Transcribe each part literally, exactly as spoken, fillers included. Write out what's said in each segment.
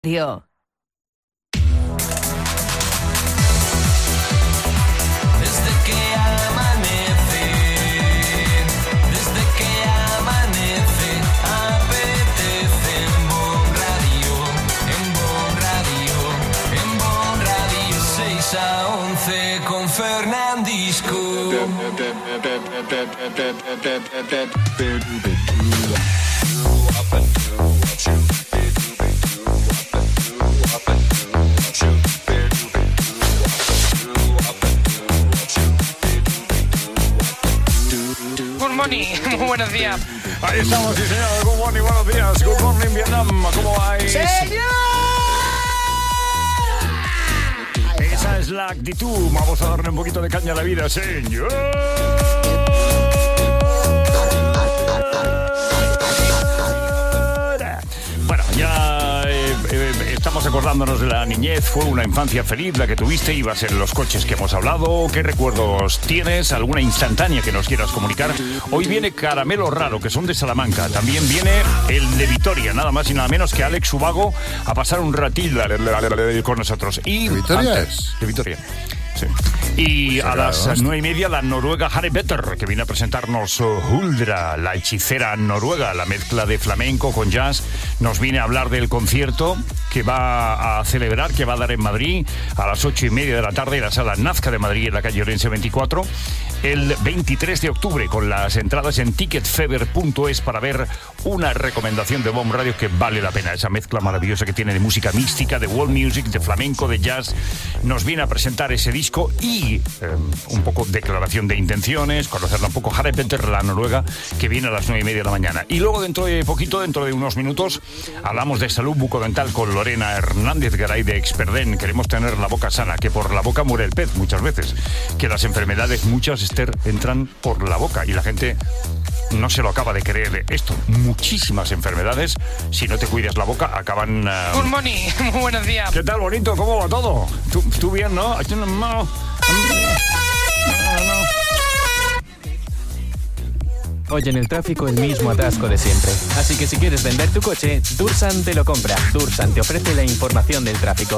Tío. Desde que amanece, desde que amanece, apetece en Bon Radio, en Bon Radio, en Bon Radio, seis a once con Fernandisco. Good morning, muy buenos días. Ahí estamos, sí señor. Good morning, buenos días. Good morning, Vietnam. ¿Cómo vais? ¡Señor! Esa es la actitud. Vamos a darle un poquito de caña a la vida, señor. Bueno, ya eh, eh, estamos acordándonos de la niñez. Fue una infancia feliz la que tuviste. Iba a ser los coches que hemos hablado. ¿Qué recuerdos tienes? ¿Alguna instantánea que nos quieras comunicar? Hoy viene Caramelo Raro, que son de Salamanca. También viene el de Vitoria, nada más y nada menos que Alex Ubago, a pasar un ratillo con nosotros. Y ¿De Vitoria antes, es? De Vitoria. Sí. Y Pues a las acabamos. nueve y media la noruega Harry Petter, que viene a presentarnos uh, Huldra, la hechicera noruega, la mezcla de flamenco con jazz. Nos viene a hablar del concierto que va a celebrar, que va a dar en Madrid a las ocho y media de la tarde en la sala Nazca de Madrid, en la calle Orense veinticuatro, el veintitrés de octubre, con las entradas en ticket fever punto es para ver una recomendación de Bon Radio que vale la pena. Esa mezcla maravillosa que tiene de música mística, de world music, de flamenco, de jazz. Nos viene a presentar ese disco y eh, un poco declaración de intenciones, conocerla un poco. Harry Petter, la noruega, que viene a las nueve y media de la mañana. Y luego dentro de poquito, dentro de unos minutos, hablamos de salud bucodental con Lorena Hernández Garay de Experden. Queremos tener la boca sana, que por la boca muere el pez muchas veces, que las enfermedades muchas, Esther, entran por la boca y la gente no se lo acaba de creer esto. Muchísimas enfermedades, si no te cuidas la boca, acaban... Uh... Good morning, muy buenos días. ¿Qué tal, bonito? ¿Cómo va todo? ¿Tú, tú bien, no? No, no. Hoy en el tráfico el mismo atasco de siempre. Así que si quieres vender tu coche, Dursan te lo compra. Dursan te ofrece la información del tráfico.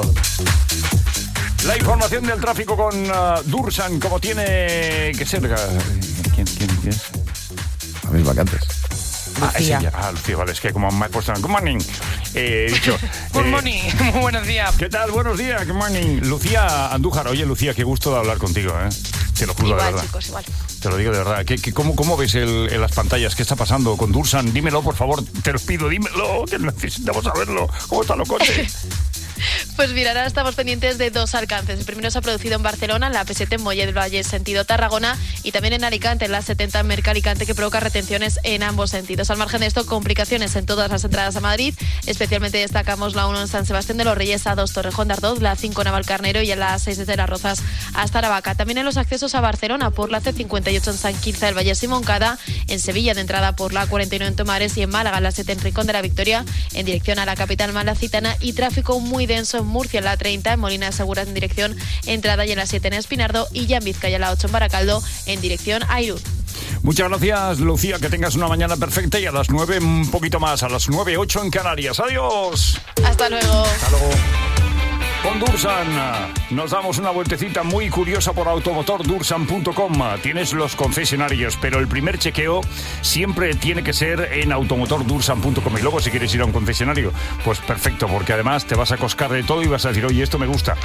La información del tráfico con uh, Dursan, como tiene que ser. ¿Quién, quién, quién es? A mis vacantes. Ah, es Lucía. ella. Ah, Lucía, vale, es que como me he puesto... Good morning. Eh, he dicho... Good eh, morning, muy buenos días. ¿Qué tal? Buenos días, good morning. Lucía Andújar. Oye, Lucía, qué gusto de hablar contigo, ¿eh? Te lo juro, Igual, de verdad. chicos, igual. Te lo digo de verdad. ¿Qué, qué, cómo, ¿Cómo ves el, en las pantallas? ¿Qué está pasando con Dursan? Dímelo, por favor. Te lo pido, dímelo, que necesitamos saberlo. ¿Cómo están los coches? Pues mira, ahora estamos pendientes de dos alcances. El primero se ha producido en Barcelona, en la P siete en Mollet del Valle, sentido Tarragona, y también en Alicante, en la setenta en Mercalicante, que provoca retenciones en ambos sentidos. Al margen de esto, complicaciones en todas las entradas a Madrid. Especialmente destacamos la uno en San Sebastián de los Reyes, A dos Torrejón de Ardoz, la cinco Navalcarnero y en la seis desde Las Rozas hasta Aravaca. También en los accesos a Barcelona por la C cincuenta y ocho en San Quirze del Valle y Moncada, en Sevilla de entrada por la cuarenta y nueve en Tomares y en Málaga la siete en Rincón de la Victoria en dirección a la capital malacitana, y tráfico muy denso en Murcia en la treinta, en Molina de Segura en dirección entrada y en la siete en Espinardo, y ya en Vizcaya la ocho en Baracaldo en dirección a Irún. Muchas gracias, Lucía, que tengas una mañana perfecta, y a las nueve un poquito más, a las nueve ocho en Canarias. ¡Adiós! Hasta luego. Hasta luego. Con Dursan nos damos una vueltecita muy curiosa por automotor dursan punto com. Tienes los concesionarios, pero el primer chequeo siempre tiene que ser en automotor dursan punto com. Y luego, si quieres ir a un concesionario, pues perfecto, porque además te vas a coscar de todo y vas a decir, oye, esto me gusta.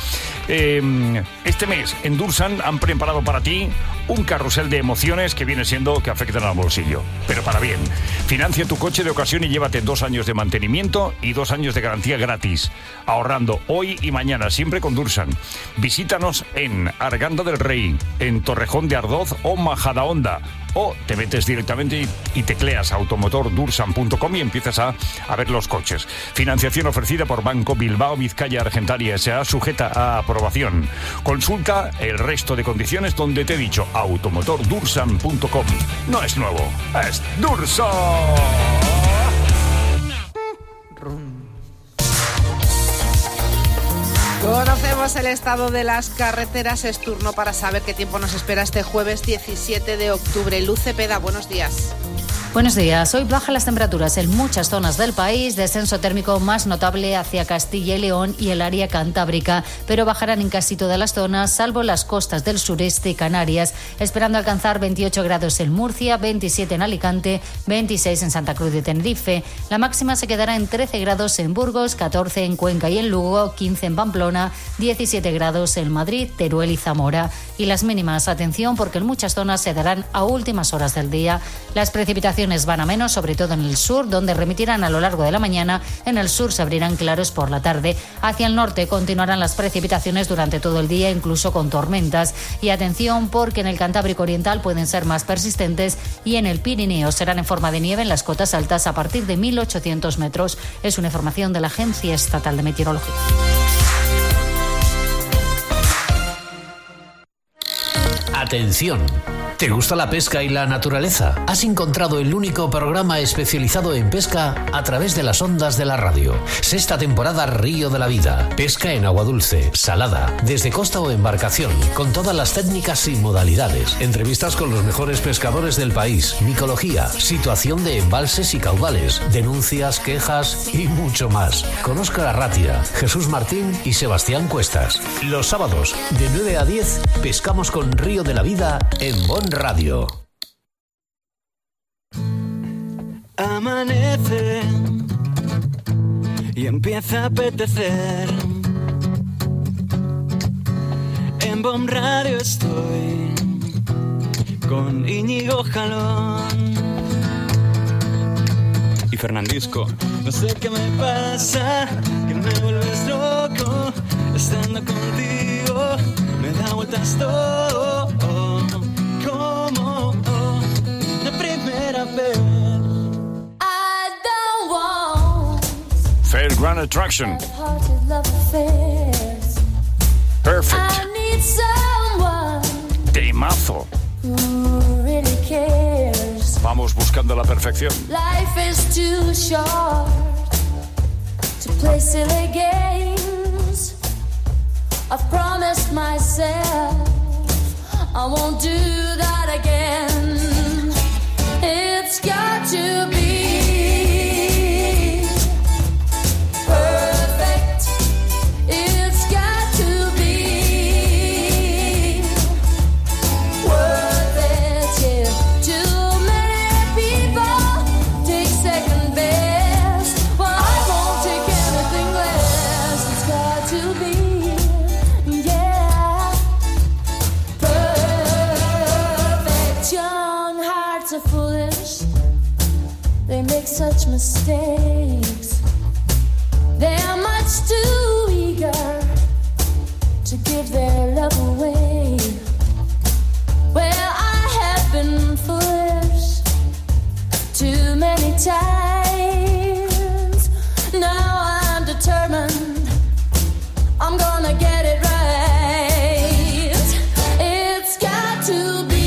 Eh, este mes en Dursan han preparado para ti un carrusel de emociones que viene siendo que afectan al bolsillo, pero para bien. Financia tu coche de ocasión y llévate dos años de mantenimiento y dos años de garantía gratis, ahorrando hoy y mañana, siempre con Dursan. Visítanos en Arganda del Rey, en Torrejón de Ardoz o Majadahonda, o te metes directamente y, y tecleas automotor dursan punto com y empiezas a, a ver los coches. Financiación ofrecida por Banco Bilbao Vizcaya Argentaria S A, sujeta a aprobación. Consulta el resto de condiciones donde te he dicho, automotor dursan punto com. No es nuevo, es Dursan. Conocemos el estado de las carreteras. Es turno para saber qué tiempo nos espera este jueves diecisiete de octubre. Luz Cepeda, buenos días. Buenos días. Hoy bajan las temperaturas en muchas zonas del país, descenso térmico más notable hacia Castilla y León y el área cantábrica, pero bajarán en casi todas las zonas, salvo las costas del sureste y Canarias, esperando alcanzar veintiocho grados en Murcia, veintisiete en Alicante, veintiséis en Santa Cruz de Tenerife. La máxima se quedará en trece grados en Burgos, catorce en Cuenca y en Lugo, quince en Pamplona, diecisiete grados en Madrid, Teruel y Zamora. Y las mínimas, atención, porque en muchas zonas se darán a últimas horas del día. Las precipitaciones van a menos, sobre todo en el sur, donde remitirán a lo largo de la mañana. En el sur se abrirán claros por la tarde. Hacia el norte continuarán las precipitaciones durante todo el día, incluso con tormentas. Y atención, porque en el Cantábrico Oriental pueden ser más persistentes y en el Pirineo serán en forma de nieve en las cotas altas a partir de mil ochocientos metros. Es una información de la Agencia Estatal de Meteorología. Atención. ¿Te gusta la pesca y la naturaleza? Has encontrado el único programa especializado en pesca a través de las ondas de la radio. Sexta temporada Río de la Vida. Pesca en agua dulce, salada, desde costa o embarcación, con todas las técnicas y modalidades. Entrevistas con los mejores pescadores del país, micología, situación de embalses y caudales, denuncias, quejas y mucho más. Con Óscar Arratia, Jesús Martín y Sebastián Cuestas. Los sábados, de nueve a diez, pescamos con Río de la Vida en Bon Radio. Amanece y empieza a apetecer. En Bon Radio estoy con Íñigo Jalón y Fernandisco. No sé qué me pasa, que me vuelves loco. Estando contigo me da vueltas todo. Como oh, la primera vez. I don't want Fairground Attraction. Perfect. I need someone Temazo. who really cares. Vamos buscando la perfección. Life is too short to play silly games. I've promised myself I won't do that again. It's got to be perfect. It's got to be worth it. Yeah. Too many people take second best. Well, I won't take anything less. It's got to be. Are foolish, they make such mistakes. They are much too eager to give their love away. Well, I have been foolish too many times. Now I'm determined, I'm gonna get it right. It's got to be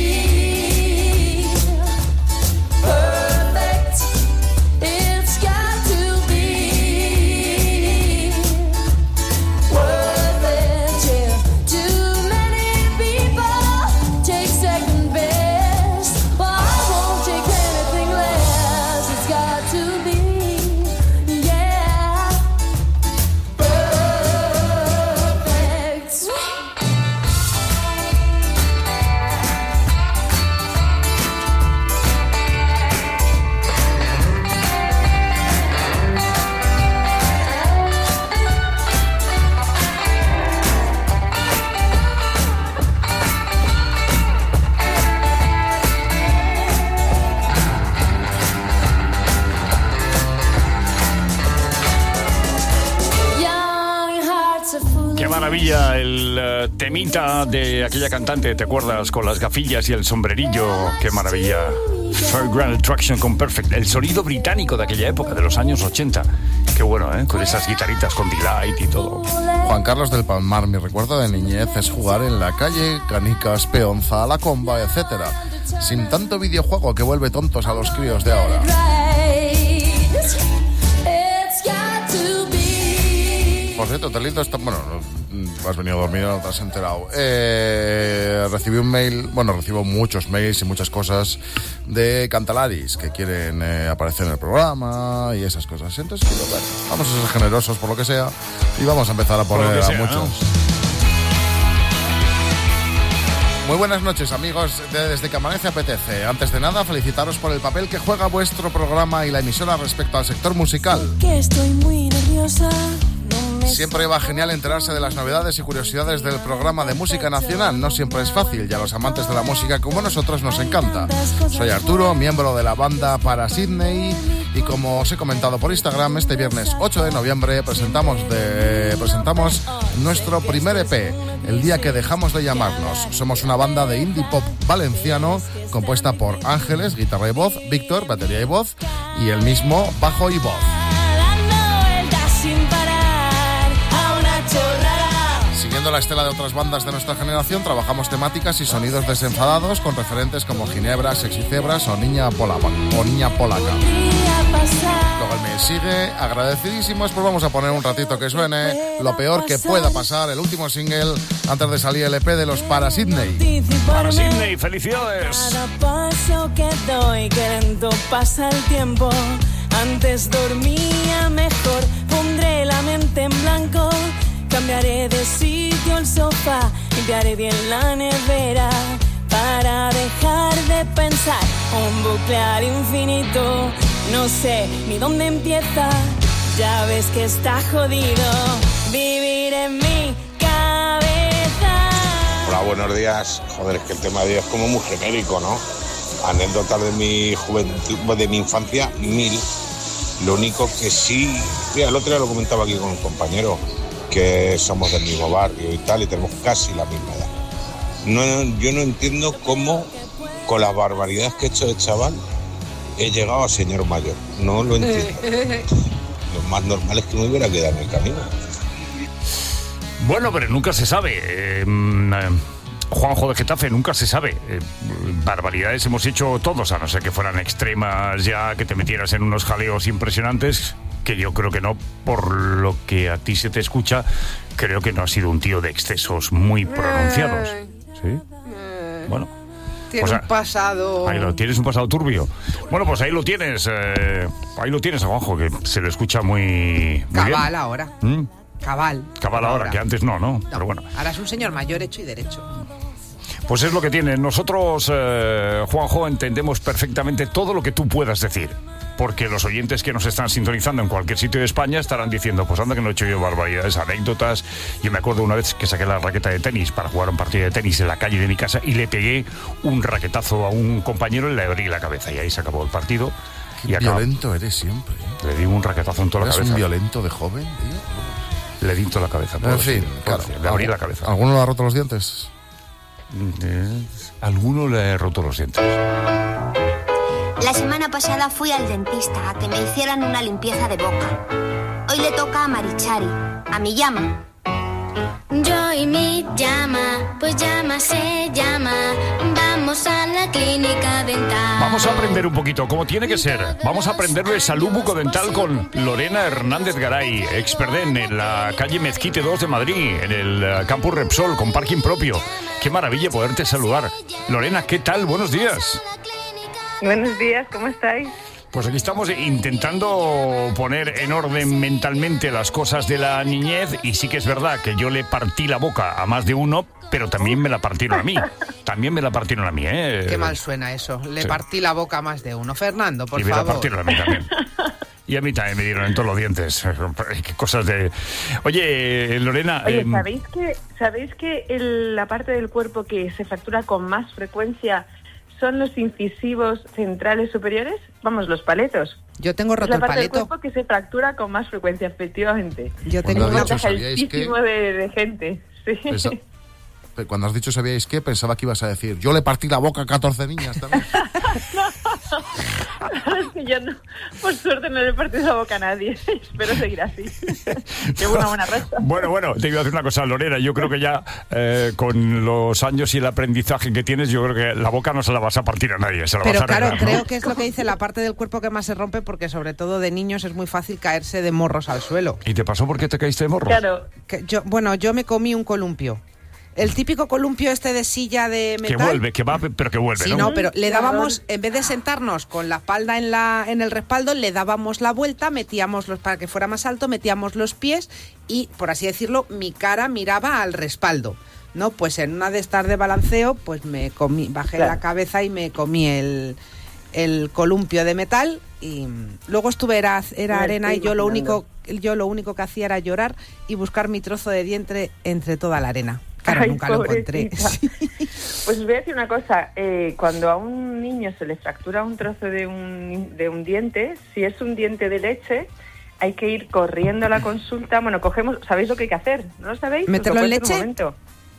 maravilla el uh, temita de aquella cantante, ¿te acuerdas? Con las gafillas y el sombrerillo. Qué maravilla. Fairground Attraction con Perfect. El sonido británico de aquella época, de los años ochenta. Qué bueno, ¿eh? Con esas guitarritas con Delight y todo. Juan Carlos del Palmar, mi recuerdo de niñez es jugar en la calle, canicas, peonza, a la comba, etcétera. Sin tanto videojuego que vuelve tontos a los críos de ahora. Por cierto, Telito está... Bueno, has venido dormido, no te has enterado. Eh, recibí un mail, bueno, recibo muchos mails y muchas cosas de Cantalaris que quieren eh, aparecer en el programa y esas cosas. Entonces, digo, bueno, vamos a ser generosos por lo que sea y vamos a empezar a poner sea, a muchos. ¿no? Muy buenas noches, amigos de Desde que Amanece Apetece. Antes de nada, felicitaros por el papel que juega vuestro programa y la emisora respecto al sector musical. Que estoy muy nerviosa. Siempre va genial enterarse de las novedades y curiosidades del programa de música nacional. No siempre es fácil y a los amantes de la música como nosotros nos encanta. Soy Arturo, miembro de la banda Para Sydney, y como os he comentado por Instagram, este viernes ocho de noviembre presentamos, de, presentamos nuestro primer E P, El día que dejamos de llamarnos. Somos una banda de indie pop valenciano compuesta por Ángeles, guitarra y voz, Víctor, batería y voz, y el mismo, bajo y voz. Siguiendo la estela de otras bandas de nuestra generación, trabajamos temáticas y sonidos desenfadados con referentes como Ginebra, Sexy Zebras o Niña Polaca. O Niña Polaca. Luego el mail sigue, agradecidísimos, pues vamos a poner un ratito que suene Lo peor que pueda pasar, el último single antes de salir el E P de los Para Sydney. Para Sydney, felicidades. Cada paso que doy, que lento pasa el tiempo. Antes dormía mejor, pondré la mente en blanco. Cambiaré de sitio el sofá, limpiaré bien la nevera para dejar de pensar. Un bucle al infinito, no sé ni dónde empieza. Ya ves que está jodido vivir en mi cabeza. Hola, buenos días. Joder, es que el tema de hoy es como muy genérico, ¿no? Anécdotas de mi juventud, de mi infancia, mil. Lo único que sí... Mira, el otro día lo comentaba aquí con un compañero, que somos del mismo barrio y tal, y tenemos casi la misma edad. No, yo no entiendo cómo, con las barbaridades que he hecho de chaval, he llegado a señor mayor. No lo entiendo. Lo más normal es que me hubiera quedado en el camino. Bueno, pero nunca se sabe. Eh, eh, Juanjo de Getafe, nunca se sabe. Eh, barbaridades hemos hecho todos, a no ser que fueran extremas ya, que te metieras en unos jaleos impresionantes, que yo creo que no, por lo que a ti se te escucha, creo que no has sido un tío de excesos muy pronunciados. ¿Sí? Bueno. Tiene o sea, un pasado... Ahí lo tienes, un pasado turbio. Bueno, pues ahí lo tienes. Eh, ahí lo tienes a Juanjo, que se le escucha muy... muy Cabal bien. ahora. ¿Mm? Cabal. Cabal ahora, que antes no, no, No, pero bueno. ahora es un señor mayor hecho y derecho. Pues es lo que tiene. Nosotros, eh, Juanjo, entendemos perfectamente todo lo que tú puedas decir. Porque los oyentes que nos están sintonizando en cualquier sitio de España estarán diciendo, pues anda que no he hecho yo barbaridades, anécdotas. Yo me acuerdo una vez que saqué la raqueta de tenis para jugar un partido de tenis en la calle de mi casa y le pegué un raquetazo a un compañero y le abrí la cabeza. Y ahí se acabó el partido. Qué y acabó. violento eres siempre, ¿eh? Le di un raquetazo en toda la ¿Eres cabeza. un violento de joven, tío? Le di en toda la cabeza. En fin, claro. Le abrí la cabeza. ¿Alguno le ha roto los dientes? Eh, alguno le ha roto los dientes. La semana pasada fui al dentista a que me hicieran una limpieza de boca. Hoy le toca a Marichari, a mi llama. Yo y mi llama, pues llama se llama. Vamos a la clínica dental. Vamos a aprender un poquito cómo tiene que ser. Vamos a aprender de salud bucodental con Lorena Hernández Garay, experdén en la calle Mezquite dos de Madrid, en el campus Repsol, con parking propio. Qué maravilla poderte saludar. Lorena, ¿qué tal? Buenos días. Buenos días, ¿cómo estáis? Pues aquí estamos intentando poner en orden mentalmente las cosas de la niñez, y sí que es verdad que yo le partí la boca a más de uno, pero también me la partieron a mí. También me la partieron a mí, ¿eh? Qué mal suena eso. Le Sí. partí la boca a más de uno. Fernando, por y me la favor. partieron a mí también. Y a mí también me dieron en todos los dientes. Qué cosas de... Oye, Lorena... Oye, eh, ¿sabéis que, ¿sabéis que el- la parte del cuerpo que se fractura con más frecuencia son los incisivos centrales superiores? Vamos, los paletos. Yo tengo Es roto la el parte paleto. del cuerpo que se fractura con más frecuencia, efectivamente. Yo tengo un una- porcentaje ¿sabíais que- altísimo de, de gente. Sí. Esa- Pero cuando has dicho sabíais qué, pensaba que ibas a decir, yo le partí la boca a catorce niñas también. Es que yo no, por suerte no le he partido la boca a nadie. Espero seguir así. Qué buena buena racha. Bueno, bueno, te iba a decir una cosa, Lorena. Yo creo que ya eh, con los años y el aprendizaje que tienes, yo creo que la boca no se la vas a partir a nadie. Se la Pero vas a claro, arreglar, ¿no? creo que es lo que dice la parte del cuerpo que más se rompe, porque sobre todo de niños es muy fácil caerse de morros al suelo. ¿Y te pasó por qué te caíste de morros? Claro. Que yo, bueno, yo me comí un columpio. El típico columpio este de silla de metal. Que vuelve, que va, pero que vuelve, Sí, ¿no? no, pero le dábamos, en vez de sentarnos con la espalda en la en el respaldo, le dábamos la vuelta, metíamos los, para que fuera más alto, metíamos los pies y, por así decirlo, mi cara miraba al respaldo, ¿no? Pues en una de estas de balanceo, pues me comí, bajé Claro. la cabeza y me comí el, el columpio de metal y luego estuve, era, era Me arena y estoy yo lo imaginando. único, yo lo único que hacía era llorar y buscar mi trozo de diente entre toda la arena. Claro, Ay, nunca lo encontré. pobrecita. Pues os voy a decir una cosa, eh, cuando a un niño se le fractura un trozo de un, de un diente, si es un diente de leche, hay que ir corriendo a la consulta. Bueno, cogemos, ¿sabéis lo que hay que hacer? ¿No lo sabéis? Os lo ¿Meterlo en cuento leche? un momento.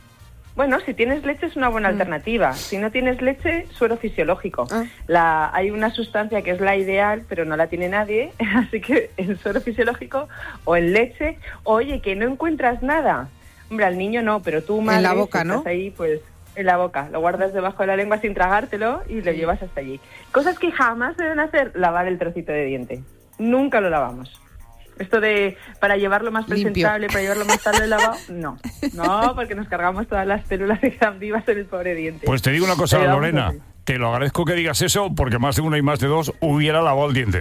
Bueno, si tienes leche es una buena Mm. alternativa. Si no tienes leche, suero fisiológico. Ah. La, hay una sustancia que es la ideal, pero no la tiene nadie, así que en suero fisiológico o en leche. Oye, que no encuentras nada. Hombre, al niño no, pero tú, madre, En la boca, si ¿no? estás ahí, pues en la boca. Lo guardas debajo de la lengua sin tragártelo y lo llevas hasta allí. Cosas que jamás deben hacer, lavar el trocito de diente. Nunca lo lavamos. Esto de para llevarlo más Limpio. presentable, para llevarlo más tarde lavado, no. No, porque nos cargamos todas las células que quedan vivas en el pobre diente. Pues te digo una cosa, Lo llevamos Lorena. así. Te lo agradezco que digas eso, porque más de uno y más de dos hubiera lavado el diente.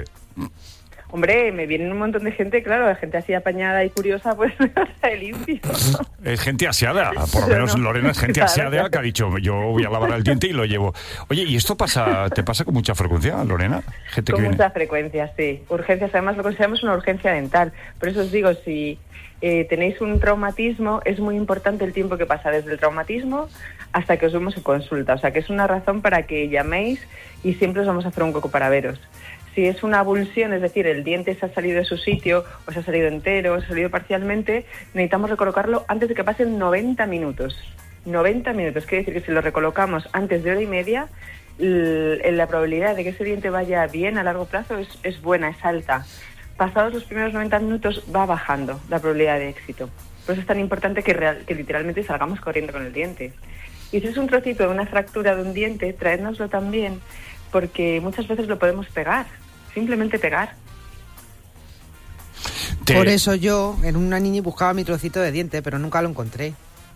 Hombre, me vienen un montón de gente, claro, de gente así apañada y curiosa, pues está limpio. Es gente aseada, por lo Pero menos no. Lorena es gente Claro, aseada claro. que ha dicho, yo voy a lavar el diente y lo llevo. Oye, ¿y esto pasa, te pasa con mucha frecuencia, Lorena? Gente Con que viene. mucha frecuencia, sí. Urgencias, además lo consideramos una urgencia dental. Por eso os digo, si eh, tenéis un traumatismo, es muy importante el tiempo que pasa desde el traumatismo hasta que os vemos en consulta. O sea, que es una razón para que llaméis y siempre os vamos a hacer un hueco para veros. Si es una avulsión, es decir, el diente se ha salido de su sitio, o se ha salido entero, o se ha salido parcialmente, necesitamos recolocarlo antes de que pasen noventa minutos. noventa minutos, quiere decir que si lo recolocamos antes de hora y media, l- la probabilidad de que ese diente vaya bien a largo plazo es, es buena, es alta. Pasados los primeros noventa minutos va bajando la probabilidad de éxito. Por eso es tan importante que, real- que literalmente salgamos corriendo con el diente. Y si es un trocito de una fractura de un diente, traédnoslo también, porque muchas veces lo podemos pegar. Simplemente pegar. Te- Por eso yo, en una niña, buscaba mi trocito de diente, pero nunca lo encontré.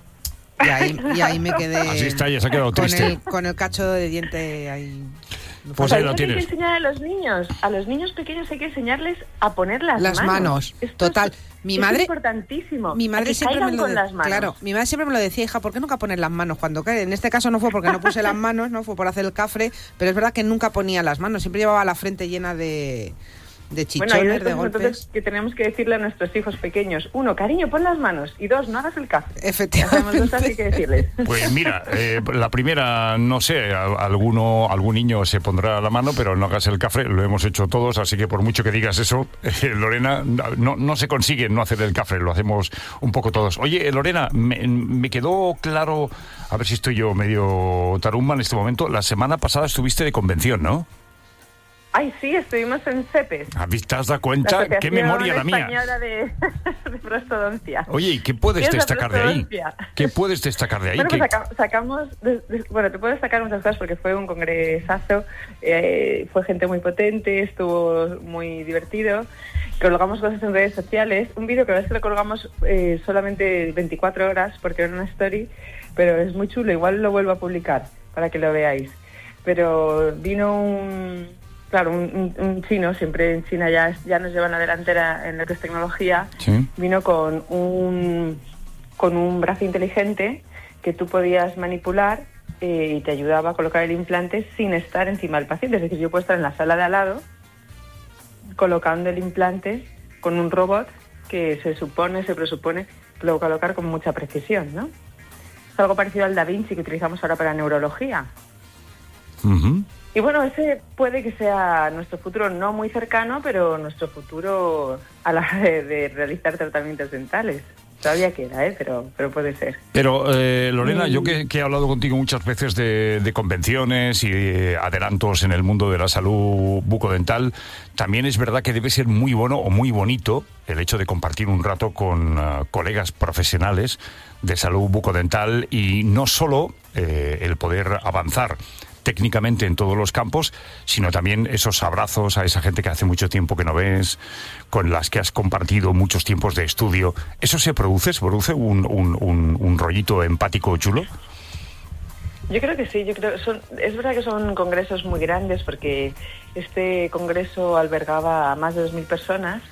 Y ahí, y ahí me quedé. Así está, ya se ha quedado con triste. el, con el cacho de diente ahí. Pues ahí lo ¿Sabéis qué hay que tienes. enseñar a los niños? A los niños pequeños hay que enseñarles a poner las, Las manos, Esto total. Es, Mi es madre, importantísimo. mi a madre que siempre caigan me lo con de- las manos. claro, mi madre siempre me lo decía, hija, ¿por qué nunca pones las manos cuando cae? En este caso no fue porque no puse las manos, no fue por hacer el cafre, pero es verdad que nunca ponía las manos, siempre llevaba la frente llena de, de Bueno, hay chichones, unas de cosas golpes. entonces que tenemos que decirle a nuestros hijos pequeños. Uno, cariño, pon las manos. Y dos, no hagas el café. Efectivamente. Hacemos dos cosas que hay que decirles. Pues mira, eh, la primera, no sé, a- alguno, algún niño se pondrá la mano, pero no hagas el café, lo hemos hecho todos, así que por mucho que digas eso, eh, Lorena, no, no se consigue no hacer el café, lo hacemos un poco todos. Oye, eh, Lorena, me, me quedó claro, a ver si estoy yo medio tarumba en este momento, la semana pasada estuviste de convención, ¿no? Ay, sí, estuvimos en CEPES. ¿Te has dado la cuenta? ¿Qué Asociación memoria la mía? Española de, de Prostodoncia. Oye, ¿y qué puedes ¿Qué es la destacar de ahí? prostodoncia? ¿Qué puedes destacar de ahí? Bueno, pues ¿Qué- saca- sacamos, de- de- bueno, te puedo destacar muchas cosas porque fue un congresazo, eh, fue gente muy potente, estuvo muy divertido, colgamos cosas en redes sociales, un vídeo que a veces lo colgamos eh, solamente veinticuatro horas porque era una story, pero es muy chulo, igual lo vuelvo a publicar para que lo veáis. Pero vino un, claro, un, un- un chino, siempre en China ya, ya nos llevan a la delantera en lo que es tecnología, Sí. vino con un con un brazo inteligente que tú podías manipular eh, y te ayudaba a colocar el implante sin estar encima del paciente. Es decir, yo puedo estar en la sala de al lado colocando el implante con un robot que se supone, se presupone que lo va a colocar con mucha precisión, ¿no? Es algo parecido al Da Vinci que utilizamos ahora para neurología. Ujú. Y bueno, ese puede que sea nuestro futuro no muy cercano, pero nuestro futuro a la hora de, de realizar tratamientos dentales. Todavía queda, ¿eh? pero, pero puede ser. Pero, eh, Lorena, yo que, que he hablado contigo muchas veces de, de convenciones y de adelantos en el mundo de la salud bucodental, también es verdad que debe ser muy bueno o muy bonito el hecho de compartir un rato con uh, colegas profesionales de salud bucodental y no solo eh, el poder avanzar técnicamente en todos los campos, sino también esos abrazos a esa gente que hace mucho tiempo que no ves, con las que has compartido muchos tiempos de estudio. ¿Eso se produce? ¿Se produce un, un, un, un rollito empático chulo? Yo creo que sí, yo creo son, es verdad que son congresos muy grandes porque este congreso albergaba a más de dos mil personas,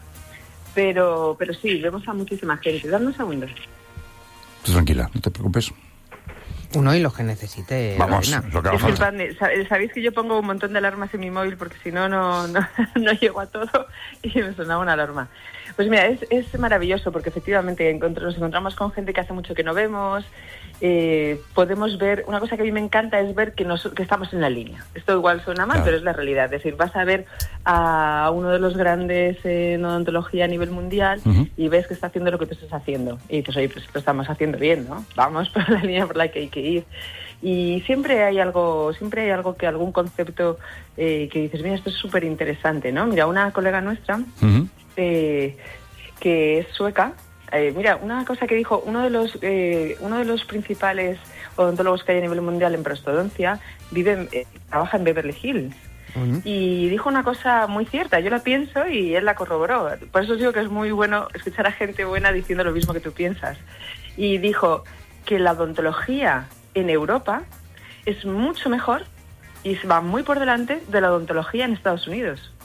pero, pero sí, vemos a muchísima gente. Dame un segundo. Tú tranquila, no te preocupes. Uno y lo que necesite. Vamos, Lorena. lo que haga falta. Disculpadme, sabéis que yo pongo un montón de alarmas en mi móvil porque si no, no, no, no llego a todo y me sonaba una alarma. Pues mira, es, es maravilloso porque efectivamente encontr- nos encontramos con gente que hace mucho que no vemos. Eh, podemos ver, una cosa que a mí me encanta es ver que, nos, que estamos en la línea. Esto igual suena mal, Claro. pero es la realidad. Es decir, vas a ver a uno de los grandes en odontología a nivel mundial Uh-huh. y ves que está haciendo lo que tú estás haciendo. Y dices, oye, pues lo estamos haciendo bien, ¿no? Vamos por la línea por la que hay que ir. Y siempre hay algo, siempre hay algo que, algún concepto eh, que dices, mira, esto es súper interesante, ¿no? Mira, una colega nuestra, Uh-huh. eh, que es sueca, eh, mira, una cosa que dijo uno de los eh, uno de los principales odontólogos que hay a nivel mundial en prostodoncia, vive, en- eh, trabaja en Beverly Hills. Y dijo una cosa muy cierta, yo la pienso y él la corroboró. Por eso os digo que es muy bueno escuchar a gente buena diciendo lo mismo que tú piensas. Y dijo que la odontología en Europa es mucho mejor y va muy por delante de la odontología en Estados Unidos.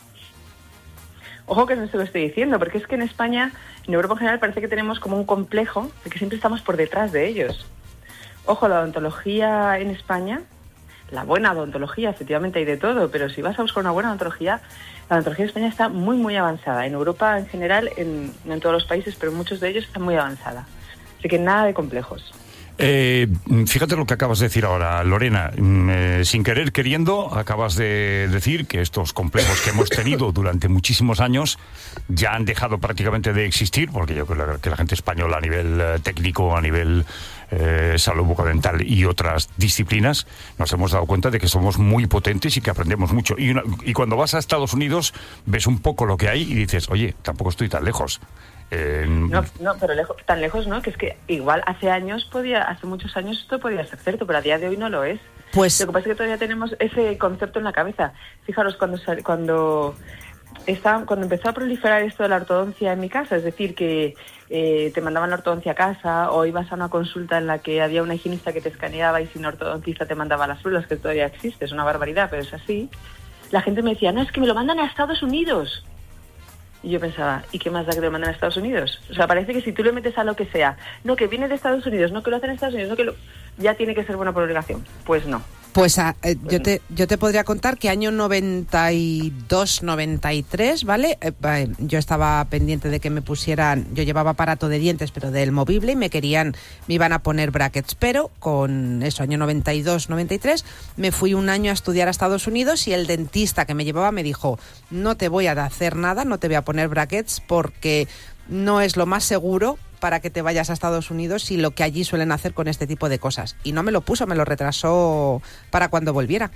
Ojo que no se lo estoy diciendo, porque es que en España, en Europa en general, parece que tenemos como un complejo de que siempre estamos por detrás de ellos. Ojo, la odontología en España, la buena odontología, efectivamente hay de todo, pero si vas a buscar una buena odontología, la odontología de España está muy, muy avanzada. En Europa en general, en, no en todos los países, pero en muchos de ellos está muy avanzada. Así que nada de complejos. Eh, fíjate lo que acabas de decir ahora, Lorena. Mm, eh, sin querer, queriendo, acabas de decir que estos complejos que hemos tenido durante muchísimos años ya han dejado prácticamente de existir, porque yo creo que la gente española a nivel eh, técnico, a nivel eh, salud bucodental y otras disciplinas, nos hemos dado cuenta de que somos muy potentes y que aprendemos mucho. Y, una- y cuando vas a Estados Unidos, ves un poco lo que hay y dices, oye, tampoco estoy tan lejos. Eh, No, no, pero lejos, tan lejos no, que es que igual hace años podía, hace muchos años esto podía ser cierto, pero a día de hoy no lo es. Pues lo que pasa es que todavía tenemos ese concepto en la cabeza. Fijaros cuando sal- cuando está, cuando empezó a proliferar esto de la ortodoncia en mi casa, es decir, que eh, te mandaban la ortodoncia a casa o ibas a una consulta en la que había una higienista que te escaneaba y sin ortodoncista te mandaba las pruebas, que todavía existe, es una barbaridad, pero es así. La gente me decía, no, es que me lo mandan a Estados Unidos. Y yo pensaba, ¿y qué más da que te lo mandan a Estados Unidos? O sea, parece que si tú le metes a lo que sea, no, que viene de Estados Unidos, no, que lo hacen en Estados Unidos, no, que lo... ya tiene que ser bueno por obligación. Pues no. Pues ah, eh, yo te yo te podría contar que año noventa y dos noventa y tres, ¿vale? Eh, va, eh, yo estaba pendiente de que me pusieran, yo llevaba aparato de dientes, pero del movible, y me querían, me iban a poner brackets, pero con eso, año noventa y dos noventa y tres, me fui un año a estudiar a Estados Unidos y el dentista que me llevaba me dijo, no te voy a hacer nada, no te voy a poner brackets porque no es lo más seguro para que te vayas a Estados Unidos y lo que allí suelen hacer con este tipo de cosas. Y no me lo puso, me lo retrasó para cuando volviera.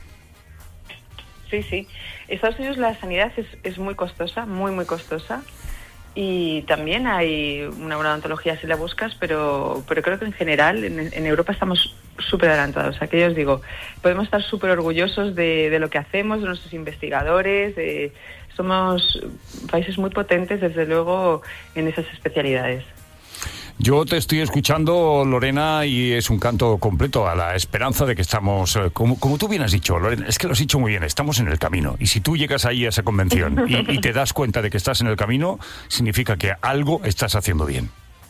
Sí, sí. En Estados Unidos la sanidad es, es muy costosa, muy, muy costosa. Y también hay una buena odontología si la buscas, pero, pero creo que en general en, en Europa estamos súper adelantados. O sea, que yo os digo, podemos estar súper orgullosos de, de lo que hacemos, de nuestros investigadores. De, somos países muy potentes, desde luego, en esas especialidades. Yo te estoy escuchando, Lorena, y es un canto completo a la esperanza de que estamos, eh, como, como tú bien has dicho, Lorena, es que lo has dicho muy bien, estamos en el camino. Y si tú llegas ahí a esa convención y, y te das cuenta de que estás en el camino, significa que algo estás haciendo bien.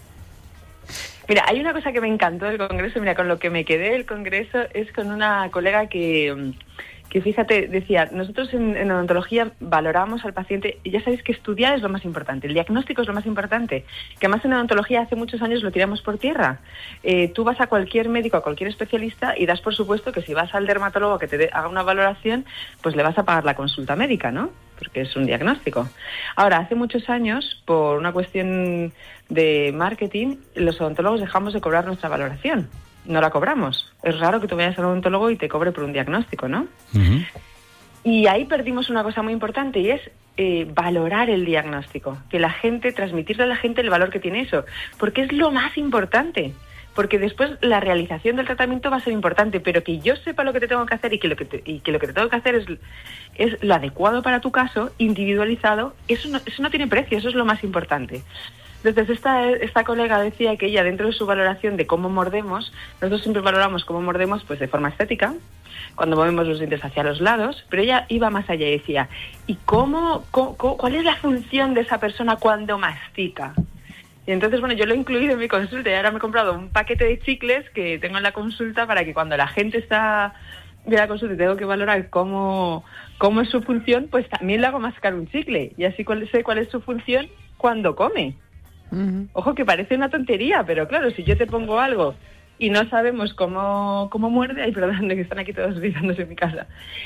Mira, hay una cosa que me encantó del Congreso, mira, con lo que me quedé del Congreso es con una colega que... que fíjate, decía, nosotros en, en odontología valoramos al paciente, y ya sabéis que estudiar es lo más importante, el diagnóstico es lo más importante, que además en odontología hace muchos años lo tiramos por tierra. Eh, tú vas a cualquier médico, a cualquier especialista y das por supuesto que si vas al dermatólogo que te dé- haga una valoración, pues le vas a pagar la consulta médica, ¿no? porque es un diagnóstico. Ahora, hace muchos años, por una cuestión de marketing, los odontólogos dejamos de cobrar nuestra valoración. No la cobramos. Es raro que tú vayas al odontólogo y te cobre por un diagnóstico, ¿no? Uh-huh. Y ahí perdimos una cosa muy importante y es eh, valorar el diagnóstico. Que la gente, transmitirle a la gente el valor que tiene eso. Porque es lo más importante. Porque después la realización del tratamiento va a ser importante, pero que yo sepa lo que te tengo que hacer y que lo que te, y que, lo que te tengo que hacer es, es lo adecuado para tu caso, individualizado, eso no, eso no tiene precio, eso es lo más importante. Entonces esta, esta colega decía que ella, dentro de su valoración de cómo mordemos, nosotros siempre valoramos cómo mordemos pues de forma estética, cuando movemos los dientes hacia los lados, pero ella iba más allá y decía, ¿y cómo, cómo, cómo cuál es la función de esa persona cuando mastica? Y entonces, bueno, yo lo he incluido en mi consulta y ahora me he comprado un paquete de chicles que tengo en la consulta para que cuando la gente está de la consulta y tengo que valorar cómo, cómo es su función, pues también le hago mascar un chicle y así cuál, sé cuál es su función cuando come. Uh-huh. Ojo, que parece una tontería, pero claro, si yo te pongo algo y no sabemos cómo, cómo muerde, ay, perdón, que están aquí todos gritándose en mi casa,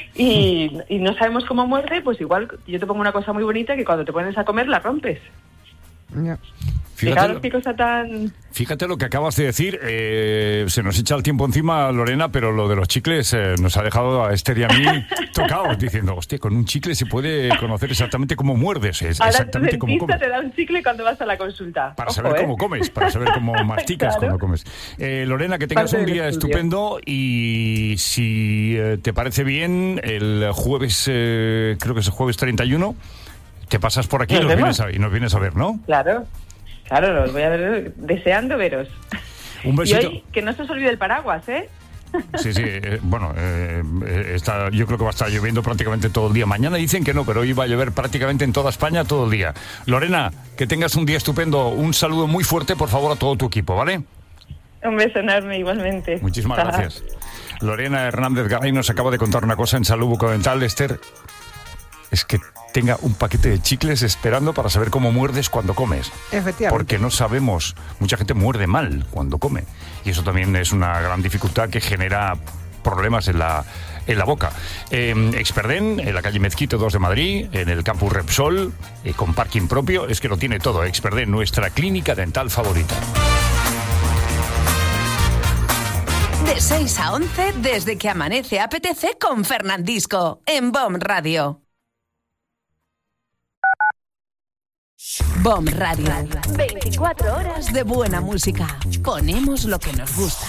y, y no sabemos cómo muerde, pues igual yo te pongo una cosa muy bonita que cuando te pones a comer la rompes. Yeah. Fíjate, qué cosa tan... Fíjate lo que acabas de decir, eh, se nos echa el tiempo encima, Lorena, pero lo de los chicles eh, nos ha dejado a Esther y a mí tocados, diciendo, hostia, con un chicle se puede conocer exactamente cómo muerdes, es, Ahora exactamente tu cómo comes. dentista te da un chicle cuando vas a la consulta. Para Ojo, saber ¿eh? cómo comes, para saber cómo masticas Claro. cuando comes. Eh, Lorena, que tengas Parte un del día estudio. estupendo y si eh, te parece bien, el jueves, eh, creo que es el jueves treinta y uno, te pasas por aquí y Nos nos, vemos. vienes a, y nos vienes a ver, ¿no? Claro, claro, los voy a ver deseando veros. Un Y besito. hoy, que no se os olvide el paraguas, ¿eh? Sí, sí, eh, bueno, eh, eh, está, yo creo que va a estar lloviendo prácticamente todo el día. Mañana dicen que no, pero hoy va a llover prácticamente en toda España todo el día. Lorena, que tengas un día estupendo. Un saludo muy fuerte, por favor, a todo tu equipo, ¿vale? Un beso enorme igualmente. Muchísimas Chao. gracias. Lorena Hernández Garay nos acaba de contar una cosa en Salud Bucodental. Esther, es que tenga un paquete de chicles esperando para saber cómo muerdes cuando comes. Efectivamente. Porque no sabemos, mucha gente muerde mal cuando come. Y eso también es una gran dificultad que genera problemas en la, en la boca. Eh, Experden, en la calle Mezquite dos de Madrid, en el campus Repsol, eh, con parking propio, es que lo tiene todo. Experden, nuestra clínica dental favorita. De seis a once, desde que amanece apetece con Fernandisco, en B O M Radio. B O M Radio. veinticuatro horas de buena música. Ponemos lo que nos gusta.